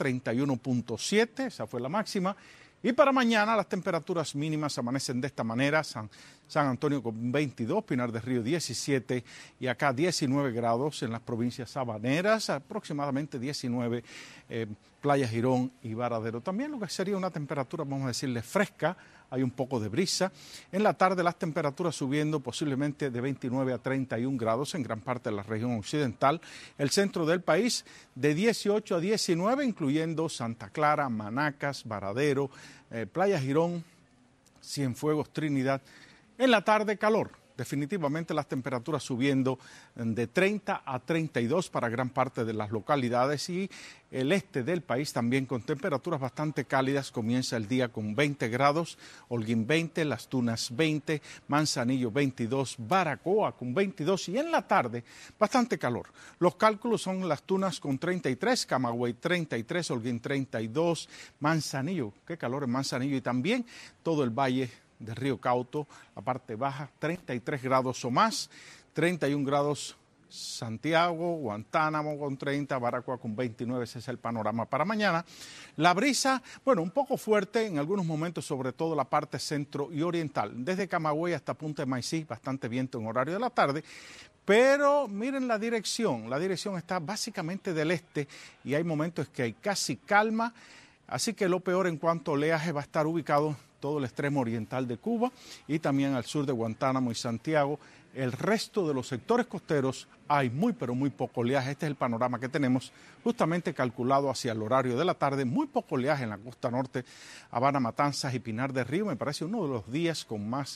31.7, esa fue la máxima. Y para mañana las temperaturas mínimas amanecen de esta manera: San Antonio con 22, Pinar del Río 17 y acá 19 grados en las provincias sabaneras, aproximadamente 19 Playa Girón y Varadero. También lo que sería una temperatura, vamos a decirle, fresca, hay un poco de brisa. En la tarde las temperaturas subiendo posiblemente de 29 a 31 grados en gran parte de la región occidental. El centro del país de 18 a 19, incluyendo Santa Clara, Manacas, Varadero, Playa Girón, Cienfuegos, Trinidad. En la tarde calor. Definitivamente las temperaturas subiendo de 30 a 32 para gran parte de las localidades y el este del país también con temperaturas bastante cálidas. Comienza el día con 20 grados, Holguín 20, Las Tunas 20, Manzanillo 22, Baracoa con 22 y en la tarde bastante calor. Los cálculos son Las Tunas con 33, Camagüey 33, Holguín 32, Manzanillo, qué calor en Manzanillo y también todo el valle del Río Cauto, la parte baja, 33 grados o más, 31 grados Santiago, Guantánamo con 30, Baracoa con 29, ese es el panorama para mañana. La brisa, bueno, un poco fuerte en algunos momentos, sobre todo la parte centro y oriental, desde Camagüey hasta Punta de Maicí, bastante viento en horario de la tarde, pero miren la dirección está básicamente del este y hay momentos que hay casi calma, así que lo peor en cuanto a oleaje va a estar ubicado todo el extremo oriental de Cuba y también al sur de Guantánamo y Santiago. El resto de los sectores costeros hay muy pero muy poco oleaje. Este es el panorama que tenemos justamente calculado hacia el horario de la tarde. Muy poco oleaje en la costa norte, Habana, Matanzas y Pinar del Río. Me parece uno de los días con más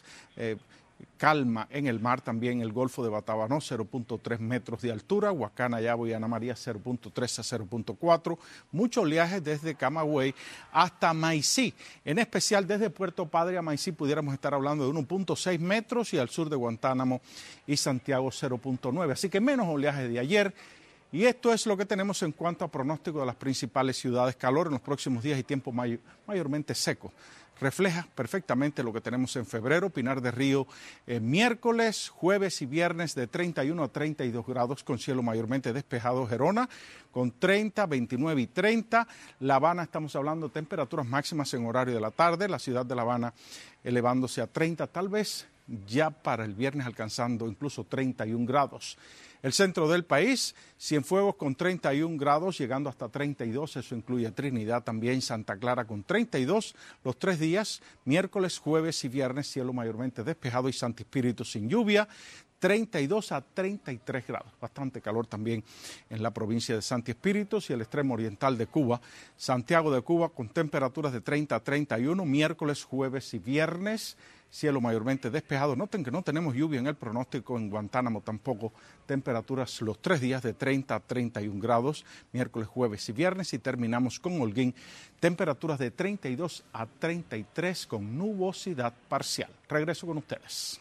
calma en el mar. También el Golfo de Batabanó, 0.3 metros de altura, Huacana, Yabo y Ana María, 0.3 a 0.4. Mucho oleaje desde Camagüey hasta Maicí, en especial desde Puerto Padre a Maicí pudiéramos estar hablando de 1.6 metros y al sur de Guantánamo y Santiago 0.9. Así que menos oleaje de ayer. Y esto es lo que tenemos en cuanto a pronóstico de las principales ciudades. Calor en los próximos días y tiempo mayormente seco. Refleja perfectamente lo que tenemos en febrero. Pinar del Río miércoles, jueves y viernes de 31 a 32 grados con cielo mayormente despejado. Gerona con 30, 29 y 30. La Habana estamos hablando de temperaturas máximas en horario de la tarde. La ciudad de La Habana elevándose a 30, tal vez ya para el viernes alcanzando incluso 31 grados. El centro del país, Cienfuegos con 31 grados, llegando hasta 32, eso incluye Trinidad, también Santa Clara con 32, los 3 días, miércoles, jueves y viernes, cielo mayormente despejado y Santo Espíritu sin lluvia, 32 a 33 grados, bastante calor también en la provincia de Santi Espíritus y el extremo oriental de Cuba. Santiago de Cuba con temperaturas de 30 a 31, miércoles, jueves y viernes, cielo mayormente despejado. Noten que no tenemos lluvia en el pronóstico, en Guantánamo tampoco, temperaturas los 3 días de 30 a 31 grados, miércoles, jueves y viernes, y terminamos con Holguín, temperaturas de 32 a 33 con nubosidad parcial. Regreso con ustedes.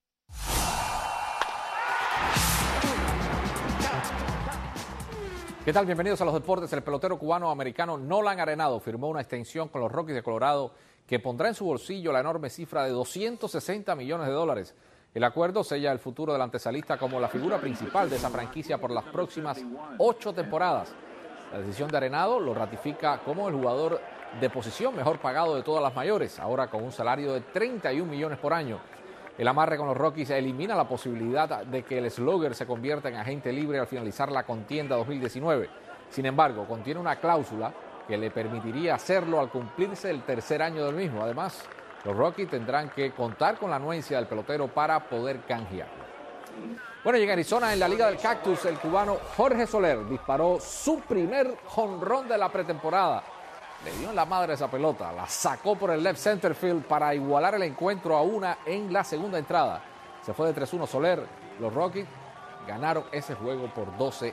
¿Qué tal? Bienvenidos a los deportes. El pelotero cubano-americano Nolan Arenado firmó una extensión con los Rockies de Colorado que pondrá en su bolsillo la enorme cifra de $260 millones. El acuerdo sella el futuro del antesalista como la figura principal de esa franquicia por las próximas 8 temporadas. La decisión de Arenado lo ratifica como el jugador de posición mejor pagado de todas las mayores, ahora con un salario de $31 millones por año. El amarre con los Rockies elimina la posibilidad de que el slugger se convierta en agente libre al finalizar la contienda 2019. Sin embargo, contiene una cláusula que le permitiría hacerlo al cumplirse el tercer año del mismo. Además, los Rockies tendrán que contar con la anuencia del pelotero para poder canjearlo. Bueno, y en Arizona, en la Liga del Cactus, el cubano Jorge Soler disparó su primer jonrón de la pretemporada. Le dio en la madre esa pelota, la sacó por el left center field para igualar el encuentro a 1 en la segunda entrada. Se fue de 3-1 Soler. Los Rockies ganaron ese juego por 12-5.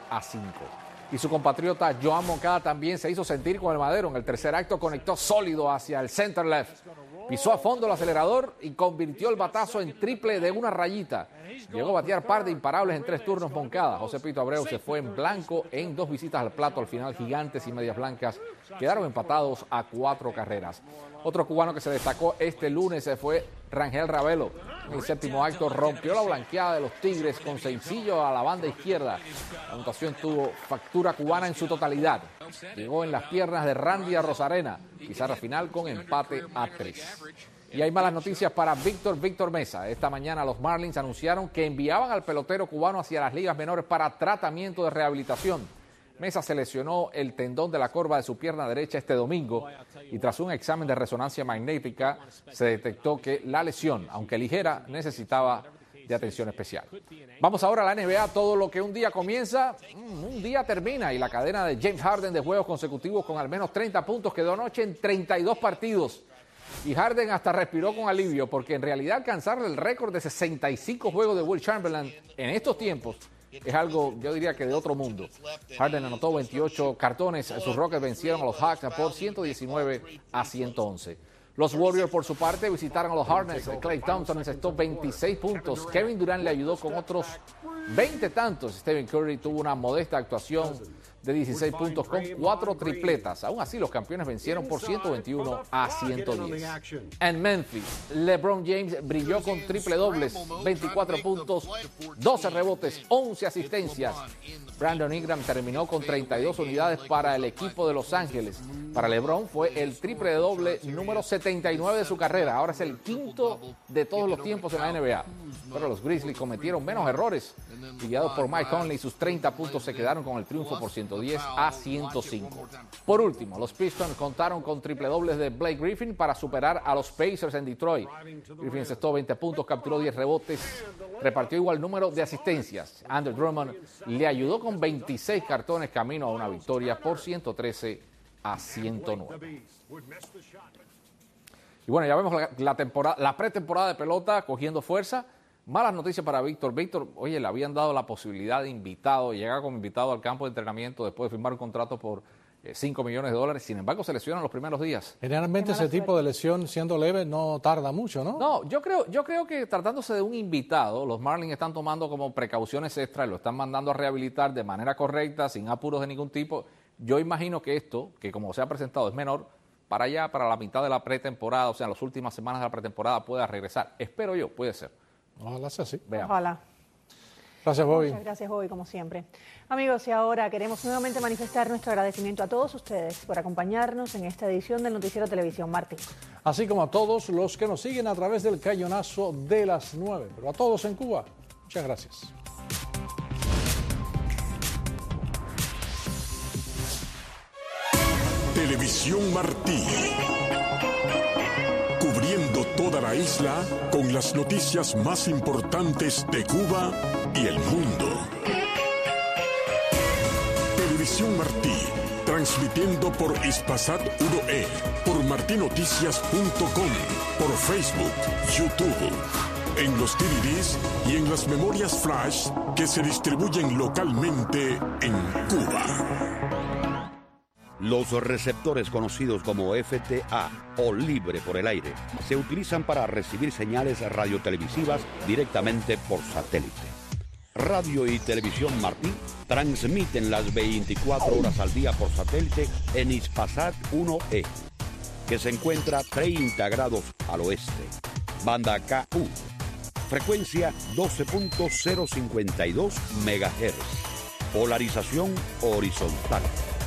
Y su compatriota Joan Moncada también se hizo sentir con el madero. En el tercer acto conectó sólido hacia el center left. Pisó a fondo el acelerador y convirtió el batazo en triple de una rayita. Llegó a batear par de imparables en 3 turnos Moncada. José Pito Abreu se fue en blanco en 2 visitas al plato. Al final, Gigantes y Medias Blancas quedaron empatados a 4 carreras. Otro cubano que se destacó este lunes fue Rangel Ravelo. En el séptimo acto rompió la blanqueada de los Tigres con sencillo a la banda izquierda. La anotación tuvo factura cubana en su totalidad. Llegó en las piernas de Randy Arozarena. Pizarra final con empate a 3. Y hay malas noticias para Víctor Mesa. Esta mañana los Marlins anunciaron que enviaban al pelotero cubano hacia las ligas menores para tratamiento de rehabilitación. Mesa se lesionó el tendón de la corva de su pierna derecha este domingo y tras un examen de resonancia magnética se detectó que la lesión, aunque ligera, necesitaba de atención especial. Vamos ahora a la NBA. Todo lo que un día comienza, un día termina, y la cadena de James Harden de juegos consecutivos con al menos 30 puntos quedó anoche en 32 partidos. Y Harden hasta respiró con alivio, porque en realidad alcanzar el récord de 65 juegos de Will Chamberlain en estos tiempos es algo, yo diría que de otro mundo. Harden anotó 28 cartones, sus Rockets vencieron a los Hawks por 119-111. Los Warriors, por su parte, visitaron a los Hornets. Klay Thompson encestó 26 puntos. Kevin Durant le ayudó con otros 20 tantos. Stephen Curry tuvo una modesta actuación de 16 puntos con 4 tripletas. Aún así, los campeones vencieron por 121-110. En Memphis, LeBron James brilló con triple dobles, 24 puntos, 12 rebotes, 11 asistencias. Brandon Ingram terminó con 32 unidades para el equipo de Los Ángeles. Para LeBron fue el triple doble número 79 de su carrera. Ahora es el quinto de todos los tiempos en la NBA. Pero los Grizzlies cometieron menos errores. Guiados por Mike Conley, sus 30 puntos se quedaron con el triunfo por 110-105. Por último, los Pistons contaron con triple dobles de Blake Griffin para superar a los Pacers en Detroit. Griffin encestó 20 puntos, capturó 10 rebotes, repartió igual número de asistencias. Andre Drummond le ayudó con 26 cartones camino a una victoria por 113-109. Y bueno, ya vemos la pretemporada de pelota cogiendo fuerza. Malas noticias para Víctor. Víctor, oye, le habían dado la posibilidad de invitado, llegar como invitado al campo de entrenamiento después de firmar un contrato por $5 millones. Sin embargo, se lesiona en los primeros días. Generalmente ese tipo de lesión, siendo leve, no tarda mucho, ¿no? No, yo creo que tratándose de un invitado, los Marlins están tomando como precauciones extras y lo están mandando a rehabilitar de manera correcta, sin apuros de ningún tipo. Yo imagino que esto, que como se ha presentado es menor, para allá, para la mitad de la pretemporada, o sea, en las últimas semanas de la pretemporada pueda regresar. Espero yo, puede ser. Ojalá sea así. Veamos. Ojalá. Gracias, Bobby. Muchas gracias, Bobby, como siempre. Amigos, y ahora queremos nuevamente manifestar nuestro agradecimiento a todos ustedes por acompañarnos en esta edición del Noticiero Televisión Martín. Así como a todos los que nos siguen a través del cañonazo de las 9. Pero a todos en Cuba, muchas gracias. Televisión Martí. Cubriendo toda la isla con las noticias más importantes de Cuba y el mundo. Televisión Martí, transmitiendo por Hispasat 1E, por martinoticias.com, por Facebook, YouTube, en los DVDs y en las memorias flash que se distribuyen localmente en Cuba. Los receptores conocidos como FTA o libre por el aire se utilizan para recibir señales radiotelevisivas directamente por satélite. Radio y Televisión Martí transmiten las 24 horas al día por satélite en Hispasat 1E, que se encuentra 30 grados al oeste. Banda KU, frecuencia 12.052 MHz, polarización horizontal.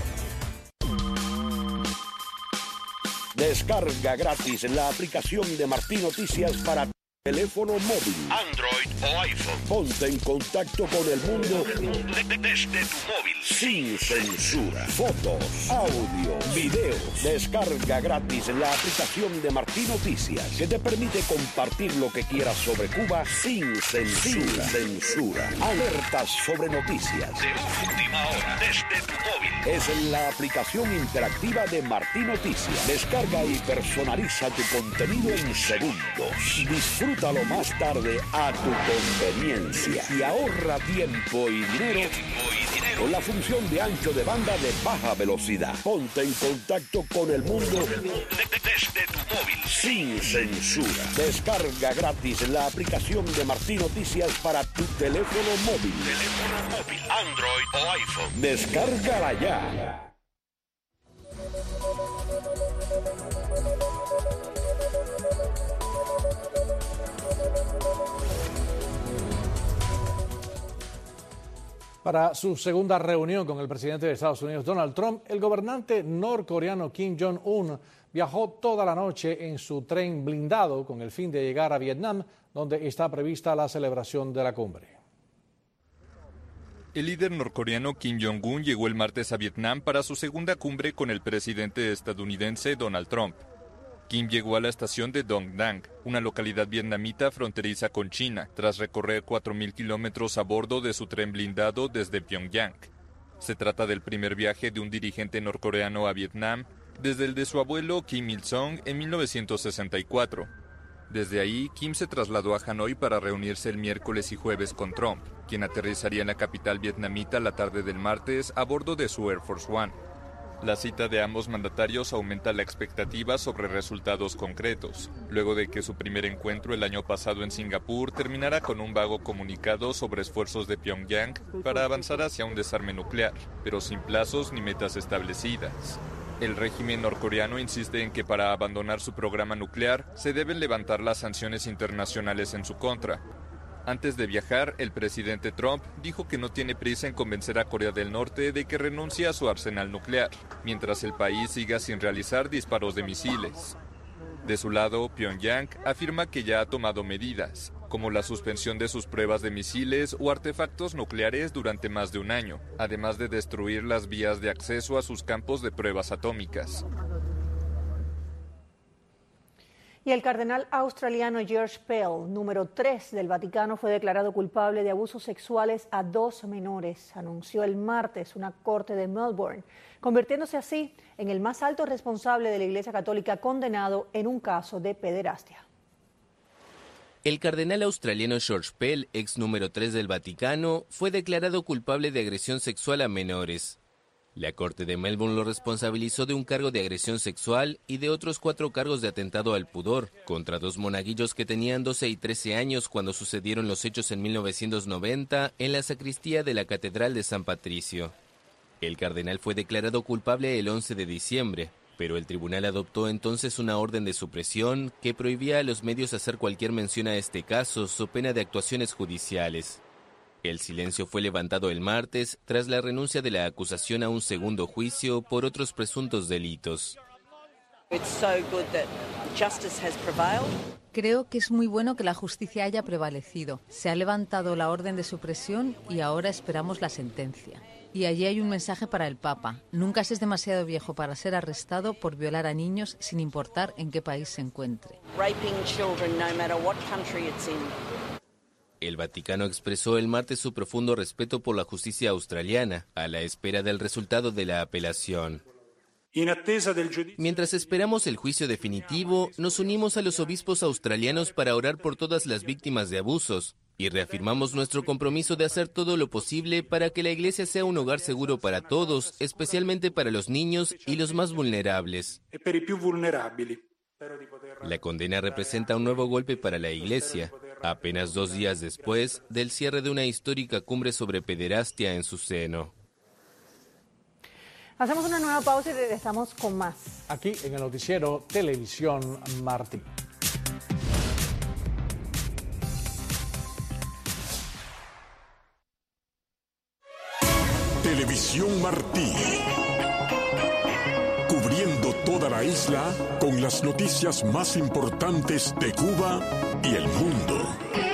Descarga gratis la aplicación de Martí Noticias para teléfono móvil, Android o iPhone. Ponte en contacto con el mundo desde tu móvil, sin censura. Fotos, audio, videos. Descarga gratis la aplicación de Martí Noticias, que te permite compartir lo que quieras sobre Cuba sin censura. Alertas sobre noticias de última hora desde tu móvil. Es la aplicación interactiva de Martí Noticias. Descarga y personaliza tu contenido en segundos. Disfrútalo más tarde a tu conveniencia y ahorra tiempo y dinero con la función de ancho de banda de baja velocidad. Ponte en contacto con el mundo desde tu móvil, sin censura. Descarga gratis la aplicación de Martí Noticias para tu teléfono móvil, Android o iPhone. Descárgala ya. Para su segunda reunión con el presidente de Estados Unidos, Donald Trump, el gobernante norcoreano Kim Jong-un viajó toda la noche en su tren blindado con el fin de llegar a Vietnam, donde está prevista la celebración de la cumbre. El líder norcoreano Kim Jong-un llegó el martes a Vietnam para su segunda cumbre con el presidente estadounidense Donald Trump. Kim llegó a la estación de Dong Dang, una localidad vietnamita fronteriza con China, tras recorrer 4.000 kilómetros a bordo de su tren blindado desde Pyongyang. Se trata del primer viaje de un dirigente norcoreano a Vietnam desde el de su abuelo Kim Il-sung en 1964. Desde ahí, Kim se trasladó a Hanoi para reunirse el miércoles y jueves con Trump, quien aterrizaría en la capital vietnamita la tarde del martes a bordo de su Air Force One. La cita de ambos mandatarios aumenta la expectativa sobre resultados concretos, luego de que su primer encuentro el año pasado en Singapur terminara con un vago comunicado sobre esfuerzos de Pyongyang para avanzar hacia un desarme nuclear, pero sin plazos ni metas establecidas. El régimen norcoreano insiste en que para abandonar su programa nuclear se deben levantar las sanciones internacionales en su contra. Antes de viajar, el presidente Trump dijo que no tiene prisa en convencer a Corea del Norte de que renuncie a su arsenal nuclear, mientras el país siga sin realizar disparos de misiles. De su lado, Pyongyang afirma que ya ha tomado medidas, como la suspensión de sus pruebas de misiles o artefactos nucleares durante más de un año, además de destruir las vías de acceso a sus campos de pruebas atómicas. Y el cardenal australiano George Pell, número 3 del Vaticano, fue declarado culpable de abusos sexuales a 2 menores, anunció el martes una corte de Melbourne, convirtiéndose así en el más alto responsable de la Iglesia Católica condenado en un caso de pederastia. El cardenal australiano George Pell, ex número 3 del Vaticano, fue declarado culpable de agresión sexual a menores. La Corte de Melbourne lo responsabilizó de un cargo de agresión sexual y de otros 4 cargos de atentado al pudor contra 2 monaguillos que tenían 12 y 13 años cuando sucedieron los hechos en 1990 en la sacristía de la Catedral de San Patricio. El cardenal fue declarado culpable el 11 de diciembre, pero el tribunal adoptó entonces una orden de supresión que prohibía a los medios hacer cualquier mención a este caso, so pena de actuaciones judiciales. El silencio fue levantado el martes tras la renuncia de la acusación a un segundo juicio por otros presuntos delitos. Creo que es muy bueno que la justicia haya prevalecido. Se ha levantado la orden de supresión y ahora esperamos la sentencia. Y allí hay un mensaje para el Papa. Nunca se es demasiado viejo para ser arrestado por violar a niños sin importar en qué país se encuentre. El Vaticano expresó el martes su profundo respeto por la justicia australiana, a la espera del resultado de la apelación. Mientras esperamos el juicio definitivo, nos unimos a los obispos australianos para orar por todas las víctimas de abusos y reafirmamos nuestro compromiso de hacer todo lo posible para que la Iglesia sea un hogar seguro para todos, especialmente para los niños y los más vulnerables. La condena representa un nuevo golpe para la Iglesia, apenas 2 días después del cierre de una histórica cumbre sobre pederastia en su seno. Hacemos una nueva pausa y regresamos con más. Aquí en el noticiero Televisión Martí. Televisión Martí. Cubriendo toda la isla con las noticias más importantes de Cuba y el mundo.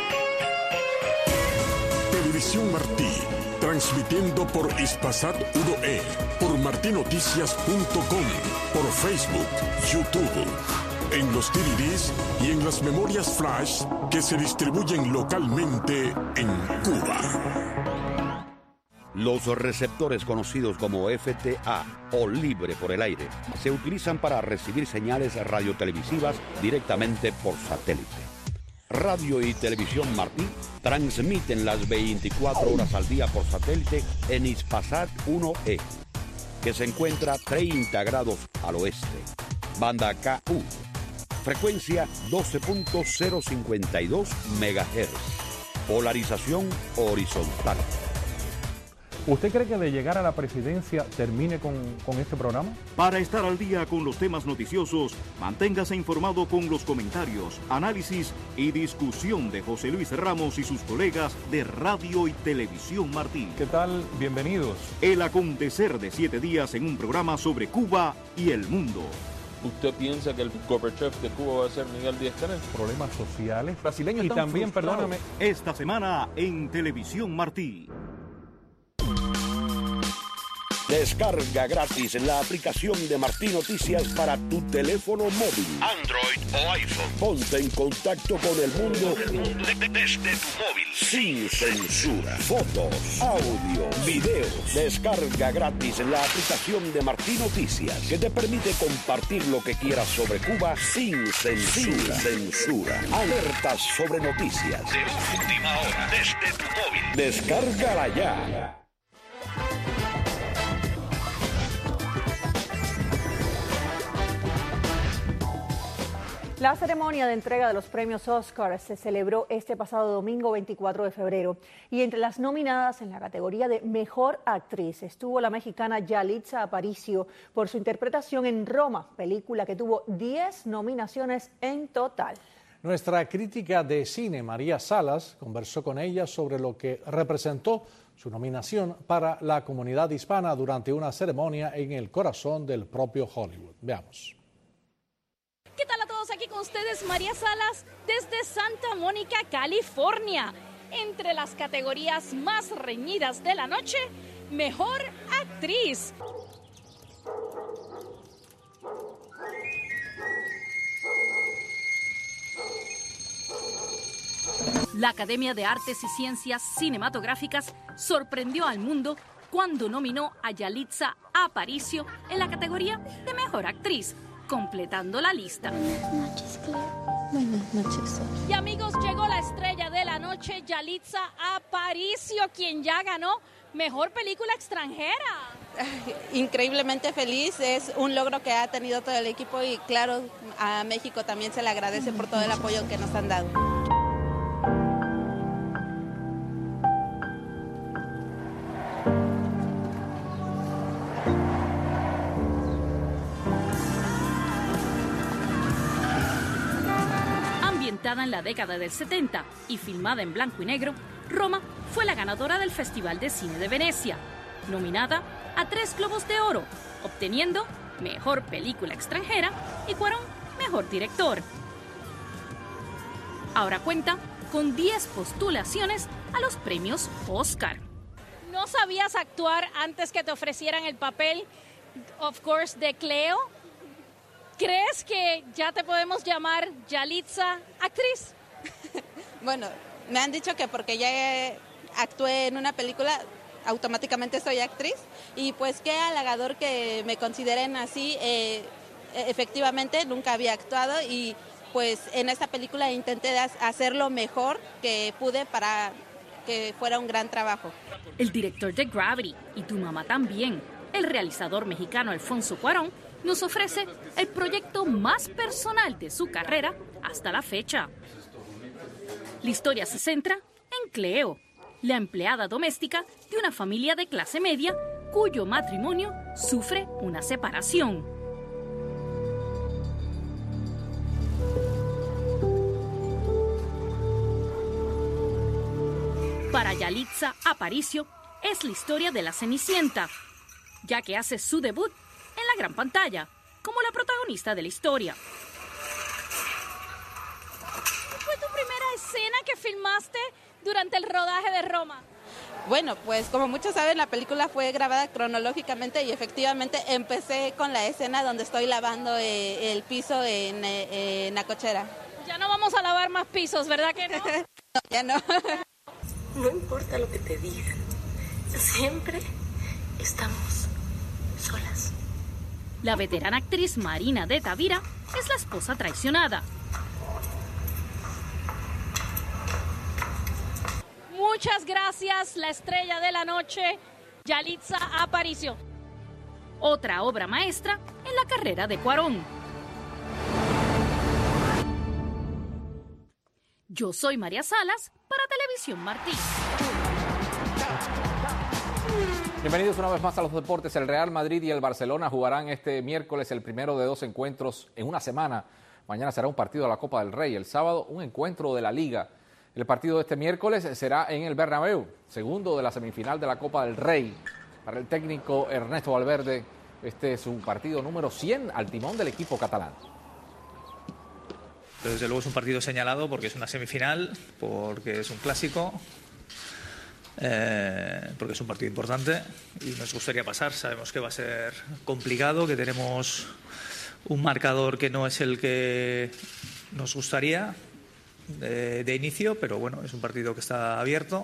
Televisión Martí. Transmitiendo por Hispasat 1E, por martinoticias.com, por Facebook, YouTube, en los DVDs y en las memorias flash que se distribuyen localmente en Cuba. Los receptores conocidos como FTA o libre por el aire se utilizan para recibir señales radiotelevisivas directamente por satélite. Radio y Televisión Martí transmiten las 24 horas al día por satélite en Hispasat 1E, que se encuentra 30 grados al oeste. Banda KU, frecuencia 12.052 MHz, polarización horizontal. ¿Usted cree que de llegar a la presidencia termine con este programa? Para estar al día con los temas noticiosos, manténgase informado con los comentarios, análisis y discusión de José Luis Ramos y sus colegas de Radio y Televisión Martí. ¿Qué tal? Bienvenidos. El acontecer de 7 días en un programa sobre Cuba y el mundo. ¿Usted piensa que el Gorbachev de Cuba va a ser Miguel Díaz-Canel? Problemas sociales brasileños y también, perdóname. Esta semana en Televisión Martí. Descarga gratis la aplicación de Martí Noticias para tu teléfono móvil, Android o iPhone. Ponte en contacto con el mundo desde tu móvil, sin censura. Fotos, audio, videos. Descarga gratis la aplicación de Martí Noticias, que te permite compartir lo que quieras sobre Cuba sin censura. Alertas sobre noticias de última hora desde tu móvil. Descárgala ya. La ceremonia de entrega de los premios Oscar se celebró este pasado domingo 24 de febrero y entre las nominadas en la categoría de Mejor Actriz estuvo la mexicana Yalitza Aparicio por su interpretación en Roma, película que tuvo 10 nominaciones en total. Nuestra crítica de cine, María Salas, conversó con ella sobre lo que representó su nominación para la comunidad hispana durante una ceremonia en el corazón del propio Hollywood. Veamos. ¿Qué tal a todos? Aquí con ustedes María Salas desde Santa Mónica, California. Entre las categorías más reñidas de la noche, Mejor Actriz. La Academia de Artes y Ciencias Cinematográficas sorprendió al mundo cuando nominó a Yalitza Aparicio en la categoría de Mejor Actriz, completando la lista. Buenas noches. Y amigos, llegó la estrella de la noche, Yalitza Aparicio, quien ya ganó Mejor Película Extranjera. Increíblemente feliz, es un logro que ha tenido todo el equipo y claro, a México también se le agradece por todo el apoyo que nos han dado. Ambientada en la década del 70 y filmada en blanco y negro, Roma fue la ganadora del Festival de Cine de Venecia, nominada a 3 Globos de Oro, obteniendo Mejor Película Extranjera y Cuarón Mejor Director. Ahora cuenta con 10 postulaciones a los premios Oscar. ¿No sabías actuar antes que te ofrecieran el papel, of course, de Cleo? ¿Crees que ya te podemos llamar Yalitza actriz? Bueno, me han dicho que porque ya actué en una película, automáticamente soy actriz. Y pues qué halagador que me consideren así. Efectivamente, nunca había actuado y pues en esta película intenté hacer lo mejor que pude para que fuera un gran trabajo. El director de Gravity y Tu mamá también, el realizador mexicano Alfonso Cuarón, nos ofrece el proyecto más personal de su carrera hasta la fecha. La historia se centra en Cleo, la empleada doméstica de una familia de clase media cuyo matrimonio sufre una separación. Para Yalitza Aparicio es la historia de la Cenicienta, ya que hace su debut en la gran pantalla como la protagonista de la historia. ¿Cuál fue tu primera escena que filmaste durante el rodaje de Roma? Bueno, pues como muchos saben, la película fue grabada cronológicamente y efectivamente empecé con la escena donde estoy lavando el piso en la cochera. Ya no vamos a lavar más pisos, ¿verdad que no? No, ya no. No importa lo que te digan, siempre estamos solas. La veterana actriz Marina de Tavira es la esposa traicionada. Muchas gracias, la estrella de la noche, Yalitza Aparicio. Otra obra maestra en la carrera de Cuarón. Yo soy María Salas para Televisión Martí. Bienvenidos una vez más a los deportes. El Real Madrid y el Barcelona jugarán este miércoles el primero de 2 encuentros en una semana. Mañana será un partido de la Copa del Rey. El sábado un encuentro de la Liga. El partido de este miércoles será en el Bernabéu, segundo de la semifinal de la Copa del Rey. Para el técnico Ernesto Valverde, este es un partido número 100 al timón del equipo catalán. Desde luego es un partido señalado porque es una semifinal, porque es un clásico, porque es un partido importante y nos gustaría pasar. Sabemos que va a ser complicado, que tenemos un marcador que no es el que nos gustaría de inicio, pero bueno, es un partido que está abierto.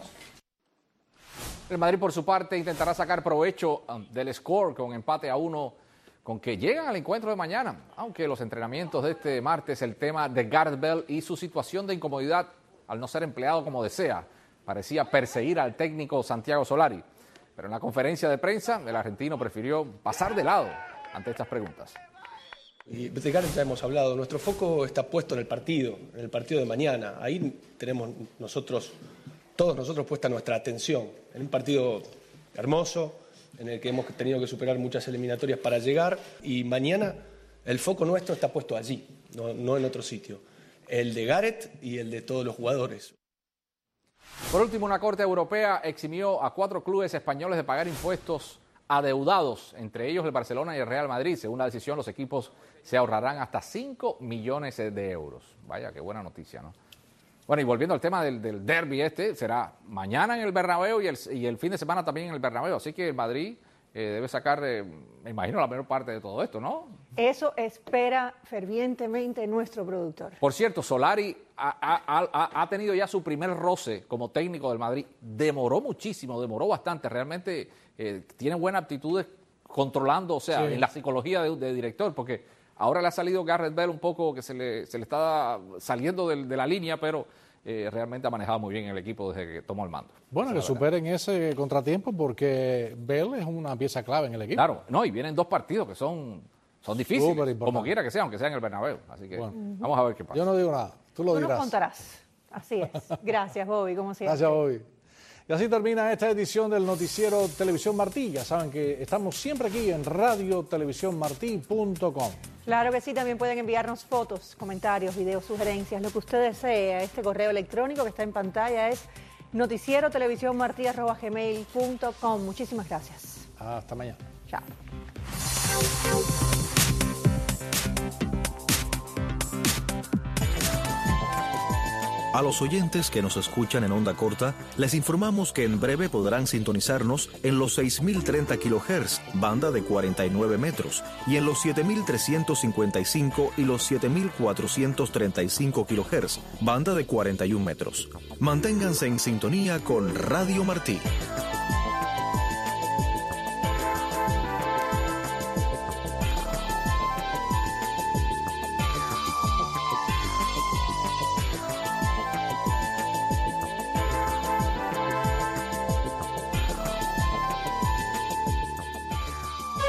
El Madrid, por su parte, intentará sacar provecho del score con empate a 1 con que llegan al encuentro de mañana, aunque los entrenamientos de este martes, el tema de Gareth Bale y su situación de incomodidad al no ser empleado como desea, parecía perseguir al técnico Santiago Solari. Pero en la conferencia de prensa, el argentino prefirió pasar de lado ante estas preguntas. Y de Gareth ya hemos hablado, nuestro foco está puesto en el partido de mañana. Ahí tenemos todos nosotros puesta nuestra atención, en un partido hermoso, en el que hemos tenido que superar muchas eliminatorias para llegar, y mañana el foco nuestro está puesto allí, no en otro sitio, el de Gareth y el de todos los jugadores. Por último, una corte europea eximió a 4 clubes españoles de pagar impuestos adeudados, entre ellos el Barcelona y el Real Madrid. Según la decisión, los equipos se ahorrarán hasta 5 millones de euros. Vaya, qué buena noticia, ¿no? Bueno, y volviendo al tema del derbi será mañana en el Bernabéu y el fin de semana también en el Bernabéu. Así que el Madrid debe sacar, me imagino, la mayor parte de todo esto, ¿no? Eso espera fervientemente nuestro productor. Por cierto, Solari ha tenido ya su primer roce como técnico del Madrid. Demoró muchísimo, demoró bastante. Realmente tiene buenas aptitudes controlando, o sea, en la psicología de director, porque ahora le ha salido Gareth Bale un poco que se le está saliendo de la línea, pero realmente ha manejado muy bien el equipo desde que tomó el mando. Bueno, que superen ese contratiempo porque Bale es una pieza clave en el equipo. Claro, no, y vienen 2 partidos que son difíciles, como quiera que sea, aunque sea en el Bernabéu. Así que vamos a ver qué pasa. Yo no digo nada, tú lo dirás. Tú nos contarás. Así es. Gracias, Bobby, como siempre. Gracias, Bobby. Y así termina esta edición del noticiero Televisión Martí. Ya saben que estamos siempre aquí en radiotelevisiónmartí.com. Claro que sí, también pueden enviarnos fotos, comentarios, videos, sugerencias, lo que usted desee. Este correo electrónico que está en pantalla es noticierotelevisiónmartí@gmail.com. Muchísimas gracias. Hasta mañana. Chao. A los oyentes que nos escuchan en onda corta, les informamos que en breve podrán sintonizarnos en los 6.030 kHz, banda de 49 metros, y en los 7.355 y los 7.435 kHz, banda de 41 metros. Manténganse en sintonía con Radio Martí.